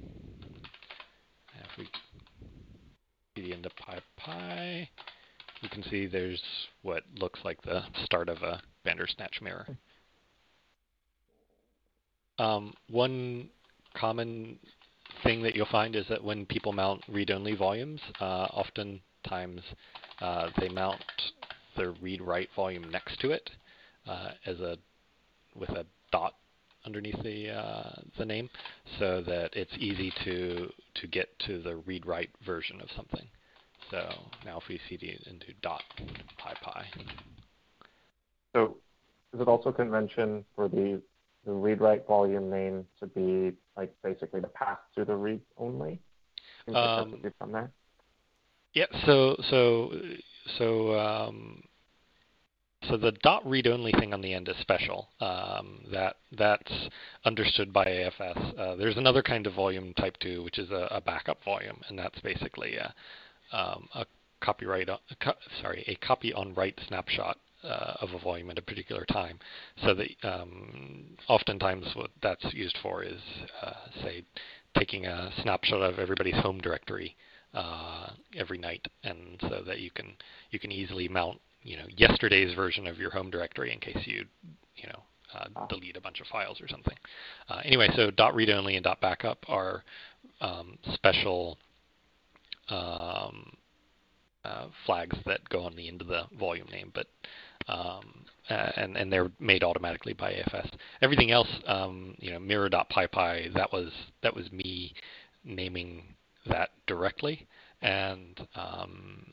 If we cd into pi pi, you can see there's what looks like the start of a Bandersnatch mirror. Um, one common thing that you'll find is that when people mount read-only volumes, uh, oftentimes uh, they mount the read-write volume next to it uh, as a with a dot underneath the uh, the name, so that it's easy to to get to the read-write version of something. So now if we cd into dot pi pi. So is it also convention for the the read-write volume name to be like basically the path to the read-only? Um, from there. Yeah. So so so um, so the dot read-only thing on the end is special. Um, that that's understood by A F S. Uh, there's another kind of volume type two, which is a, a backup volume, and that's basically a, um, a copyright. On, a co sorry, a copy on write snapshot uh, of a volume at a particular time. So that um, oftentimes what that's used for is, uh, say, taking a snapshot of everybody's home directory uh, every night, and so that you can you can easily mount, you know, yesterday's version of your home directory in case you, you know, uh, delete a bunch of files or something. Uh, anyway, so dot read only and dot backup are um, special um, uh, flags that go on the end of the volume name, but um, uh, and and they're made automatically by A F S. Everything else, um, you know, mirror dot pi pi, that was that was me naming that directly, and um,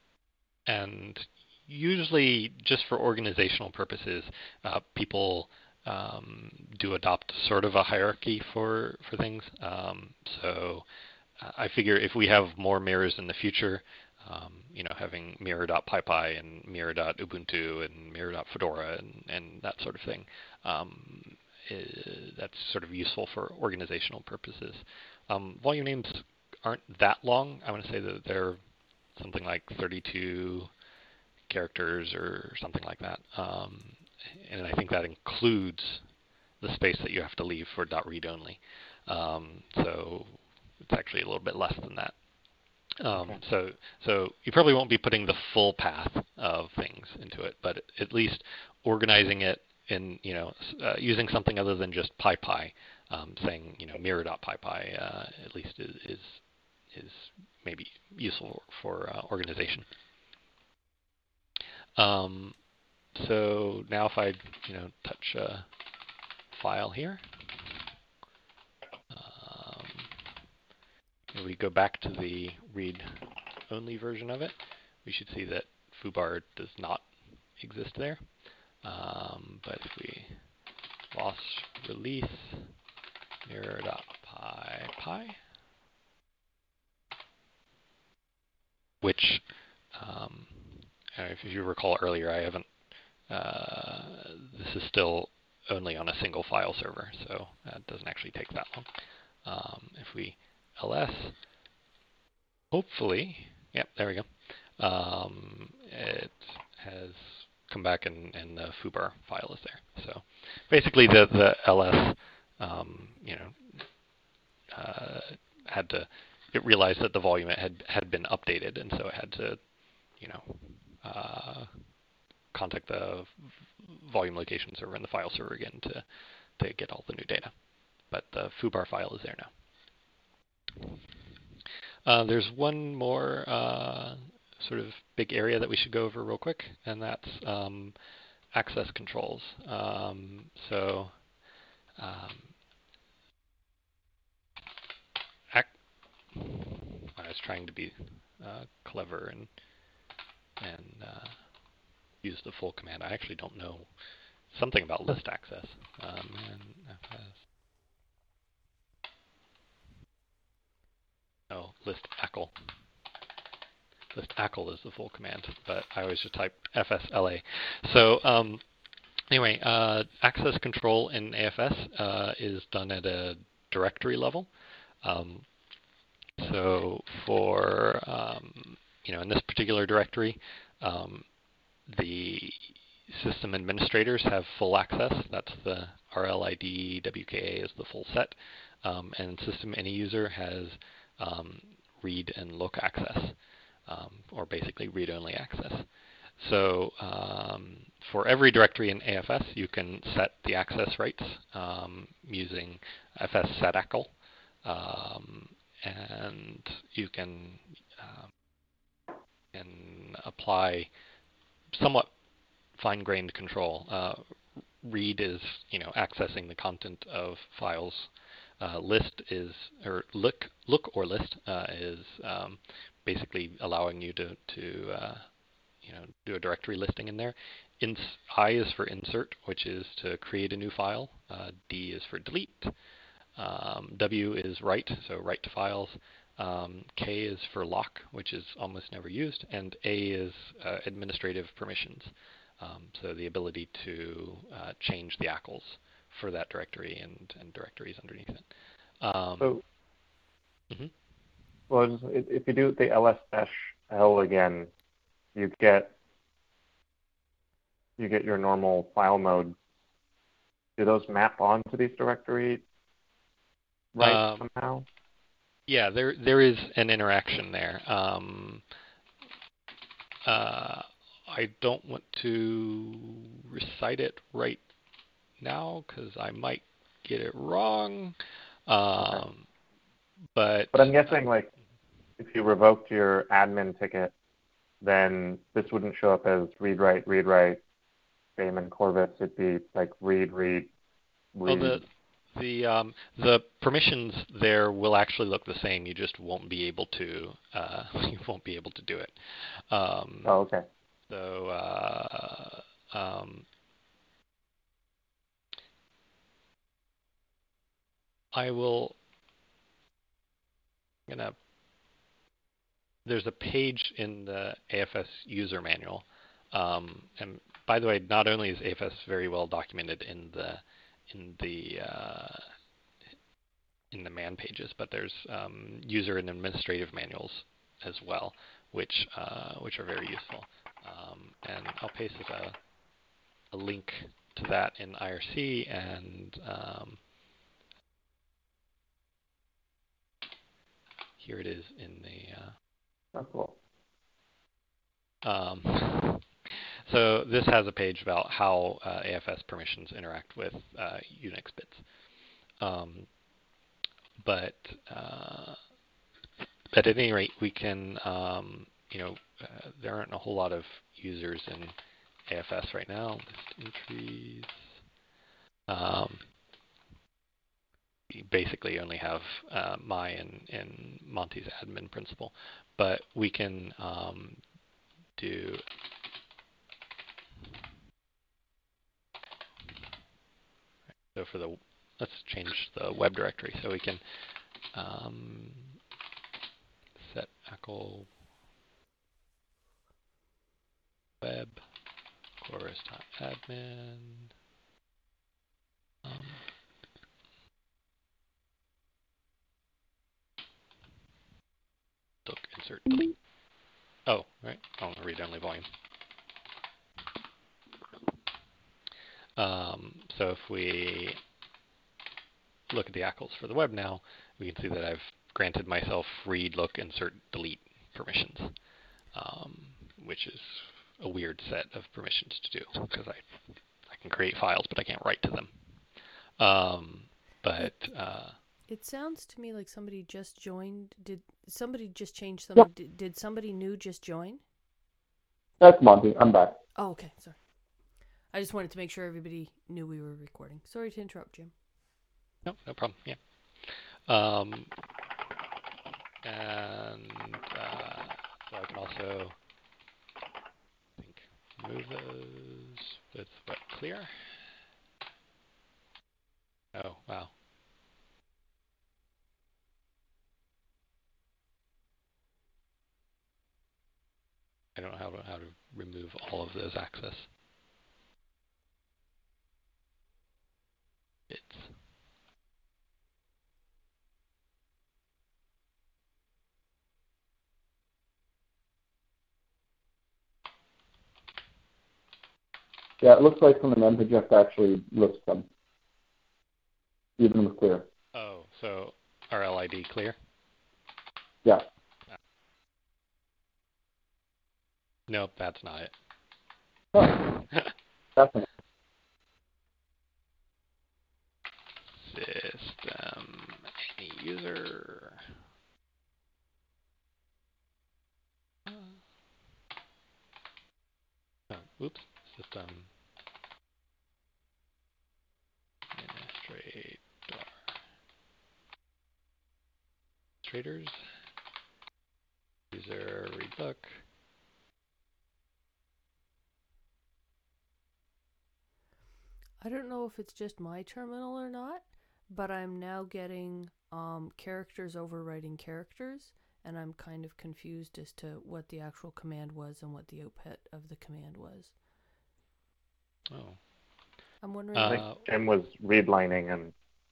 and usually, just for organizational purposes, uh, people um, do adopt sort of a hierarchy for for things. Um, so uh, I figure if we have more mirrors in the future, um, you know, having mirror dot pi pi and mirror dot ubuntu and mirror dot fedora and, and that sort of thing, um, is, that's sort of useful for organizational purposes. Um, volume names aren't that long. I want to say that they're something like thirty-two characters or something like that. Um, and I think that includes the space that you have to leave for dot read only. Um, so it's actually a little bit less than that. Um, okay. So so you probably won't be putting the full path of things into it, but at least organizing it in, you know, uh, using something other than just pi pi, um, saying, you know, mirror dot pi pi uh, at least is, is is maybe useful for uh, organization. Um, so now if I, you know, touch a file here, um, and we go back to the read-only version of it, we should see that foobar does not exist there. Um, but if we loss release mirror dot pi pi, which um, if you recall earlier, I haven't, uh, this is still only on a single file server, so that doesn't actually take that long. Um, if we ls, hopefully, yep, there we go. Um, it has come back and, and the foobar file is there. So basically the, the ls, um, you know, uh, had to, it realized that the volume had, had been updated, and so it had to, you know, uh, contact the volume location server and the file server again to, to get all the new data. But the foobar file is there now. Uh, there's one more uh, sort of big area that we should go over real quick, and that's um, access controls. Um, so um, ac I was trying to be uh, clever and and uh, use the full command. I actually don't know something about list access. Um, and F S. Oh, list A C L. List A C L is the full command, but I always just type F S L A. So um, anyway, uh, access control in A F S uh, is done at a directory level. Um, so for um, you know, in this particular directory, um, the system administrators have full access. That's the R L I D W K A is the full set, um, and system any user has um, read and look access, um, or basically read-only access. So um, for every directory in A F S, you can set the access rights um, using fs set A C L, um, and you can um, can apply somewhat fine-grained control. Uh, read is, you know, accessing the content of files. Uh, list is, or look, look or list uh, is um, basically allowing you to, to uh, you know, do a directory listing in there. Ins I is for insert, which is to create a new file. Uh, D is for delete. Um, w is write, so write to files. Um, K is for lock, which is almost never used, and A is uh, administrative permissions. Um, so the ability to uh, change the A C Ls for that directory and, and directories underneath it. Um, So, mhm. well, just, if if you do the ls dash l again, you get you get your normal file mode. Do those map onto these directories right Um, somehow? Yeah, there there is an interaction there. Um, uh, I don't want to recite it right now because I might get it wrong. Um, Okay. But But I'm guessing, like, if you revoked your admin ticket, then this wouldn't show up as read write read write same in Corvus. It'd be like read read well, read. the the um, the permissions there will actually look the same. You just won't be able to uh, you won't be able to do it. Um, Oh, okay. So uh, um, I will. I'm gonna. There's a page in the A F S user manual, um, and by the way, not only is A F S very well documented in the in the uh, in the man pages, but there's um, user and administrative manuals as well, which uh, which are very useful. Um, and I'll paste a, a link to that in I R C, and um, here it is in the. Uh, That's cool. Um, so this has a page about how uh, A F S permissions interact with uh, Unix bits. Um, but uh, at any rate, we can, um, you know, uh, there aren't a whole lot of users in A F S right now. List entries. Um, we basically only have uh, my and, and Monty's admin principal, but we can um, do. So for the, let's change the web directory so we can um, set Echo web chorus.admin. Um, look, insert, delete. Oh, right. Oh, read only volume. Um, so if we look at the A C Ls for the web now, we can see that I've granted myself read, look, insert, delete permissions, um, which is a weird set of permissions to do because I, I can create files, but I can't write to them. Um, but uh, it sounds to me like somebody just joined. Did somebody just change something? Yep. Did, did somebody new just join? That's Monty. I'm back. Oh, okay. Sorry. I just wanted to make sure everybody knew we were recording. Sorry to interrupt, Jim. No, no problem. Yeah. Um, and uh, so I can also I think move those with wet clear. Oh wow. I don't know how to how to remove all of those access bits. Yeah, it looks like from the mem page you have to actually list them, even with clear. Oh, so R L I D clear? Yeah. Nope, that's not it. Oh, definitely. System any user. Oh, oops. System administrator. Traders. User read book. I don't know if it's just my terminal or not, but I'm now getting um, characters overwriting characters, and I'm kind of confused as to what the actual command was and what the output of the command was. Oh. I'm wondering. I think Uh, Jim was redlining and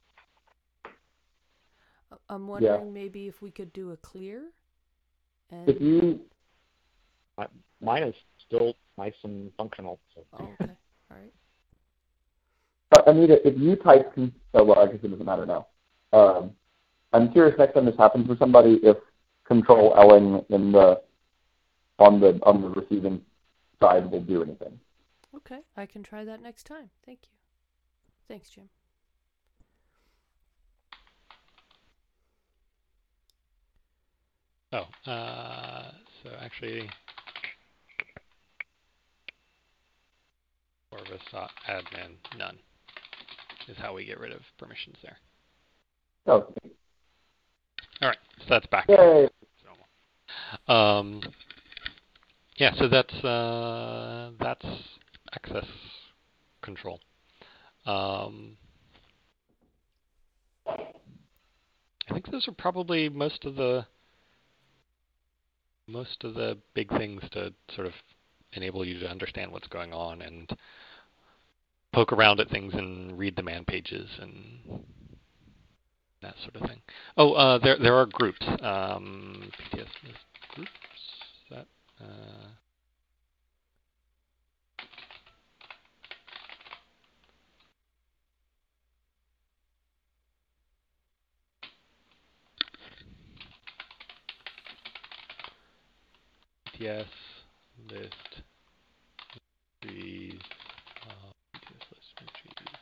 I'm wondering Yeah. maybe if we could do a clear. And If you, Mine is still nice and functional. So. oh, okay, all right. uh, Anita, if you type, oh, well, I guess it doesn't matter now. Um, I'm curious next time this happens for somebody if control L-ing in the on the on the receiving side will do anything. Okay, I can try that next time. Thank you. Thanks, Jim. oh, uh, so actually, Corvus.admin none is how we get rid of permissions there. Oh, All right, so that's back. yay! Um, yeah, so that's uh, that's access control. Um, I think those are probably most of the most of the big things to sort of enable you to understand what's going on and poke around at things and read the man pages and that sort of thing. Oh, uh, there there are groups. Um, P T S list groups. That. Uh, P T S list trees. Uh, P T S list trees.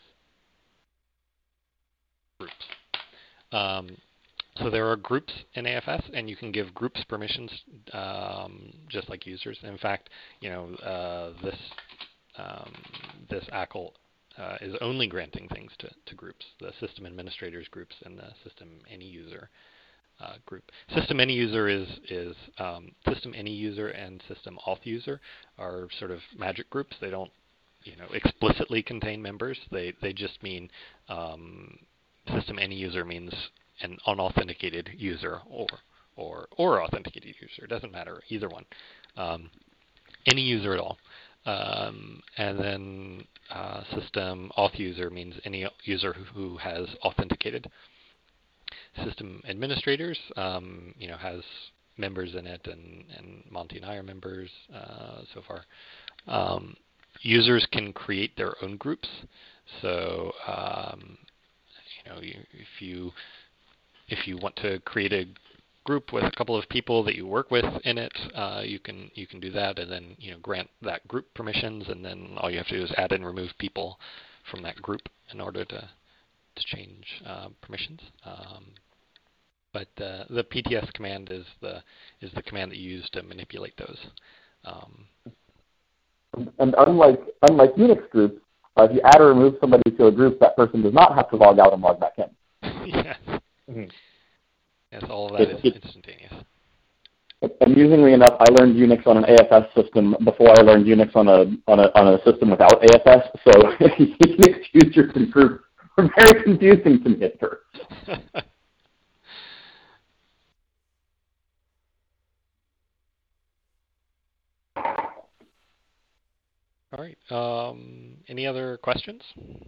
Groups. Um, so there are groups in A F S, and you can give groups permissions um, just like users. In fact, you know uh, this um, this A C L uh, is only granting things to, to groups, the system administrators groups and the system any user uh, group. System any user is is um, system any user and system auth user are sort of magic groups. They don't you know explicitly contain members. They they just mean um, system any user means an unauthenticated user or or or authenticated user. It doesn't matter, either one. Um, any user at all. Um, and then uh, system auth user means any user who, who has authenticated. System administrators, um, you know, has members in it, and, and Monty and I are members uh, so far. Um, users can create their own groups. So, um, you know, you, if you if you want to create a group with a couple of people that you work with in it, uh, you can you can do that, and then you know grant that group permissions, and then all you have to do is add and remove people from that group in order to to change uh, permissions. Um, but uh, the P T S command is the is the command that you use to manipulate those. Um, And unlike unlike Unix groups, uh, if you add or remove somebody to a group, that person does not have to log out and log back in. yes. Mm-hmm. Yes, all of that It, is it, instantaneous. Amusingly enough, I learned Unix on an A F S system before I learned Unix on a on a on a system without A F S. So Unix users and groups were very confusing to me at first. All right. Um, any other questions?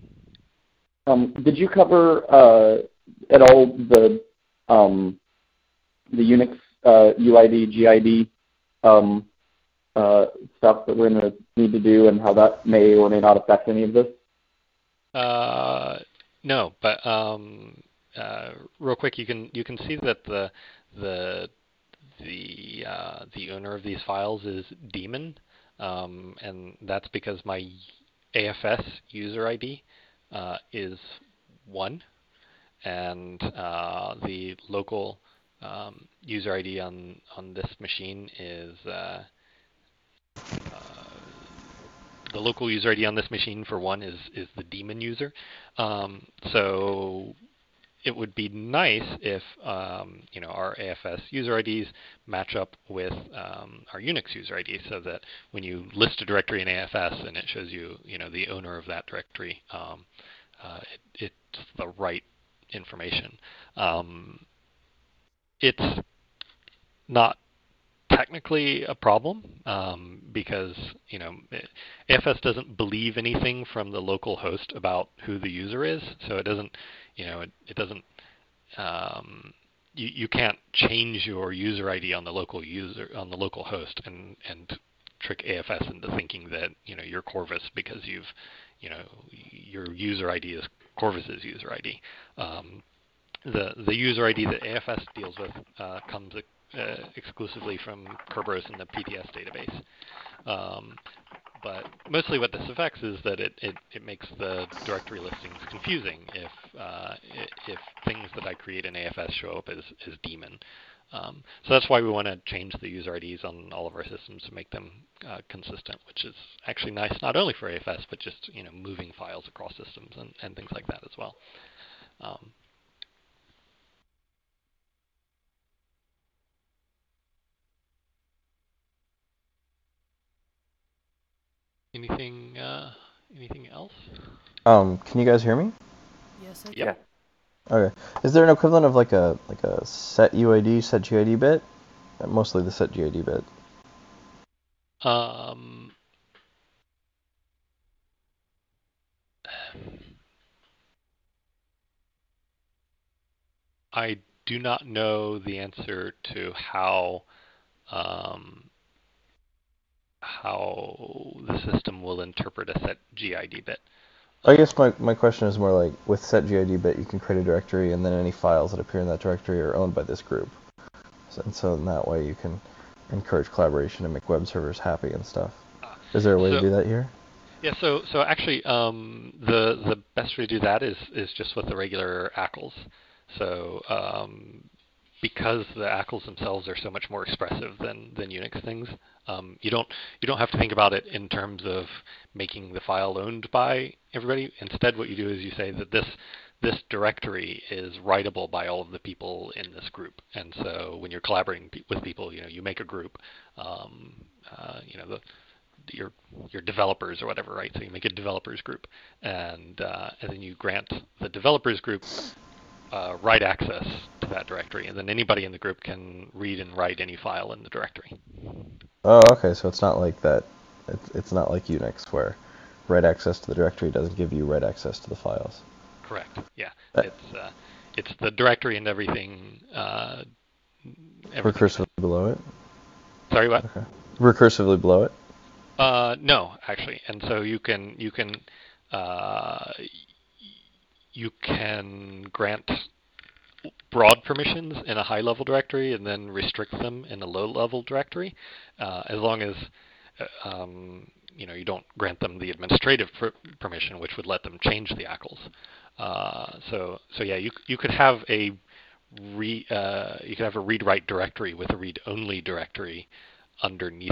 Um, did you cover uh, at all the um, the Unix uh, U I D, G I D um, uh, stuff that we're going to need to do, and how that may or may not affect any of this? Uh, no, but um, uh, real quick, you can you can see that the the the uh, the owner of these files is daemon, um, and that's because my A F S user I D uh, is one, and uh, the local um, user I D on on this machine is uh, uh, the local user I D on this machine for one is is the daemon user. Um, so it would be nice if um, you know our A F S user I Ds match up with um, our Unix user I D, so that when you list a directory in A F S and it shows you you know the owner of that directory, um, uh, it, it's the right information. Um, it's not technically a problem um, because you know A F S doesn't believe anything from the local host about who the user is, so it doesn't you know it, it doesn't um, you, you can't change your user I D on the local user on the local host and and trick A F S into thinking that you know you're Corvus because you've you know your user I D is Corvus's user I D. Um, the the user I D that A F S deals with uh, comes uh, exclusively from Kerberos in the P T S database. Um, but mostly what this affects is that it, it, it makes the directory listings confusing if uh, if things that I create in A F S show up as, as daemon. Um, so that's why we want to change the user I Ds on all of our systems to make them uh, consistent, which is actually nice not only for A F S, but just you know moving files across systems and, and things like that as well. Um, anything uh, anything else? Um, can you guys hear me? Yes, I can. Yep. Okay. Is there an equivalent of like a like a set U I D, set G I D bit? Uh, Mostly the set G I D bit. Um, I do not know the answer to how um, how the system will interpret a set G I D bit. I guess my, my question is more like, with set G I D bit, you can create a directory, and then any files that appear in that directory are owned by this group. So, and so in that way, you can encourage collaboration and make web servers happy and stuff. Is there a way so, to do that here? Yeah, so so actually, um, the the best way to do that is is just with the regular A C Ls. So um, because the A C Ls themselves are so much more expressive than than Unix things, um, you don't you don't have to think about it in terms of making the file owned by everybody. Instead, what you do is you say that this this directory is writable by all of the people in this group. And so when you're collaborating pe- with people, you know, you make a group. Um, uh, you know, the your your developers or whatever, right? So you make a developers group, and uh, and then you grant the developers group uh, write access to that directory, and then anybody in the group can read and write any file in the directory. Oh, okay. So it's not like that. It's it's not like Unix where write access to the directory doesn't give you write access to the files. Correct. Yeah. Uh, It's uh, it's the directory and everything. Uh, everything recursively below it. Sorry, what? Okay. Recursively below it. Uh, no, actually, and so you can you can uh, you can grant broad permissions in a high-level directory and then restrict them in a low-level directory, uh, as long as uh, um, you know you don't grant them the administrative per permission, which would let them change the A C Ls. Uh, so so yeah, you you could have a re uh, you could have a read-write directory with a read-only directory underneath it.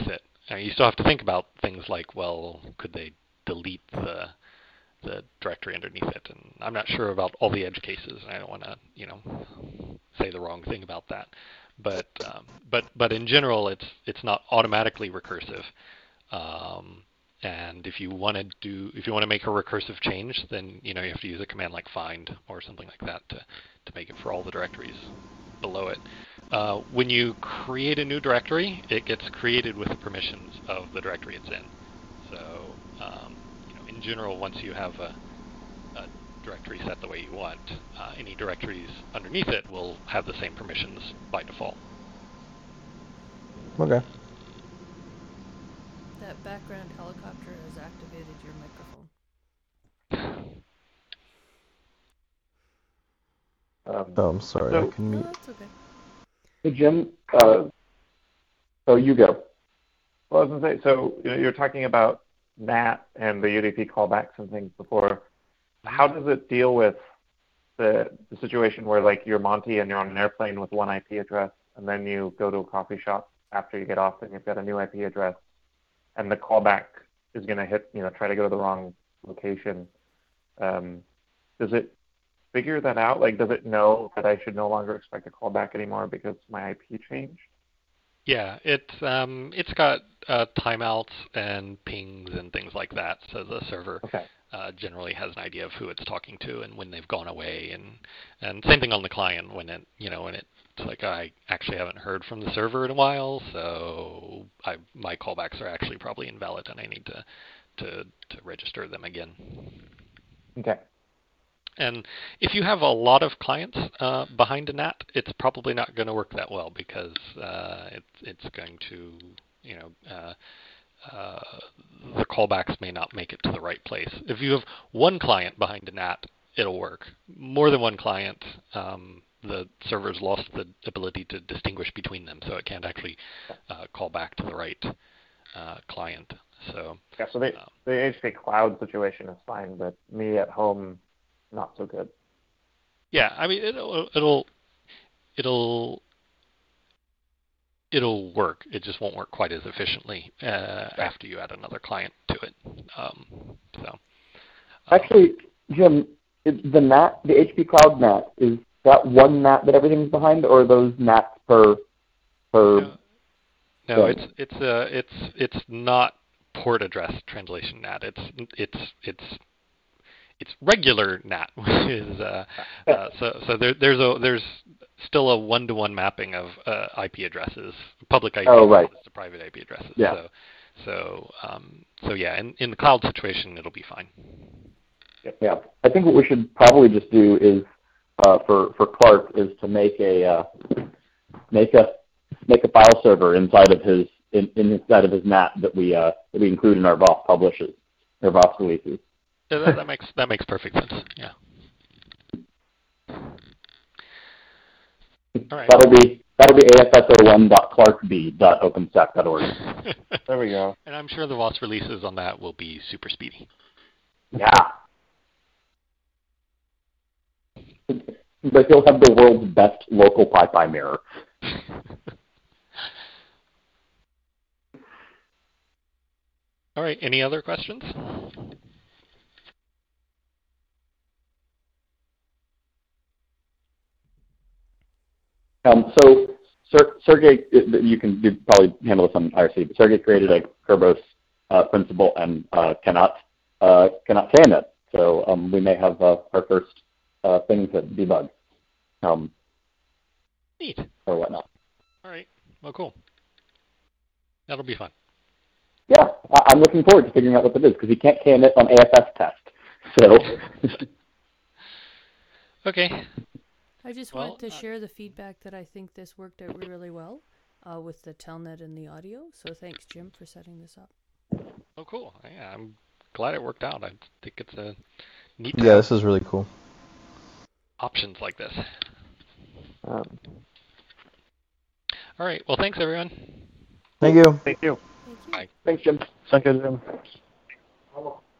uh, you still have to think about things like, well, could they delete the the directory underneath it? And I'm not sure about all the edge cases. I don't want to, you know, say the wrong thing about that. But um, but but in general, it's it's not automatically recursive. Um, and if you want to do if you want to make a recursive change, then you know you have to use a command like find or something like that to to make it for all the directories below it. Uh, when you create a new directory, it gets created with the permissions of the directory it's in. So um, you know, in general, once you have a, a directory set the way you want, uh, any directories underneath it will have the same permissions by default. Okay. That background helicopter has activated your microphone. Um, Oh, I'm sorry. So- I can No, mute. that's okay. Hey, Jim. Uh, oh, you go. Well, I was going to say, so you know, you're talking about N A T and the U D P callbacks and things before. How does it deal with the, the situation where, like, you're Monty and you're on an airplane with one I P address, and then you go to a coffee shop after you get off and you've got a new I P address, and the callback is going to hit, you know, try to go to the wrong location. Um, does it figure that out? Like, does it know that I should no longer expect a callback anymore because my I P changed? Yeah, it's um, it's got uh, timeouts and pings and things like that. So the server Okay. uh, generally has an idea of who it's talking to and when they've gone away, and and same thing on the client when it you know when it's like I actually haven't heard from the server in a while, so I my callbacks are actually probably invalid and I need to to to register them again. Okay. And if you have a lot of clients uh, behind a N A T, it's probably not going to work that well because uh, it, it's going to, you know, uh, uh, the callbacks may not make it to the right place. If you have one client behind a N A T, it'll work. More than one client, um, the server's lost the ability to distinguish between them, so it can't actually uh, call back to the right uh, client. So Yeah, so the, um, the H P cloud situation is fine, but me at home, not so good. yeah, I mean it'll it'll it'll it'll work. It just won't work quite as efficiently uh, after you add another client to it. Um, so um, Actually, Jim, is the N A T, the H P Cloud N A T, is that one N A T that everything's behind, or are those N A Ts per per? no, no, it's it's uh, it's it's not port address translation N A T. It's it's it's it's regular N A T, which is uh, uh, so so there, there's a there's still a one-to-one mapping of uh, I P addresses, public I P Oh, right. addresses to private I P addresses. Yeah. So so um, so yeah, in in the cloud situation, it'll be fine. Yeah, I think what we should probably just do is uh, for for Clark is to make a uh, make a make a file server inside of his in, inside of his N A T that we uh, that we include in our V O S publishes or V O S releases. Yeah, that, that makes that makes perfect sense. Yeah. All right. That'll be that'll be A F S zero one dot clark b dot openstack dot org. There we go. And I'm sure the V O S releases on that will be super speedy. Yeah. But he'll have the world's best local PyPy mirror. All right. Any other questions? Um, so Ser- Sergey, you can do, probably handle this on I R C, but Sergey created a Kerberos uh, principal and uh, cannot uh, cannot can it. So um, we may have uh, our first uh, things that debug um, Neat. or whatnot. All right. Well, cool. That'll be fun. Yeah, I- I'm looking forward to figuring out what that is because he can't can it on A F S test. So Okay. I just Well, wanted to uh, share the feedback that I think this worked out really well uh, with the telnet and the audio. So thanks, Jim, for setting this up. Oh, cool. Yeah, I'm glad it worked out. I think it's a neat to Yeah, have this is really cool. options like this. Um, All right. Well, thanks, everyone. Thank you. thank you. Thank you. Bye. thanks, Jim. Thank you, Jim.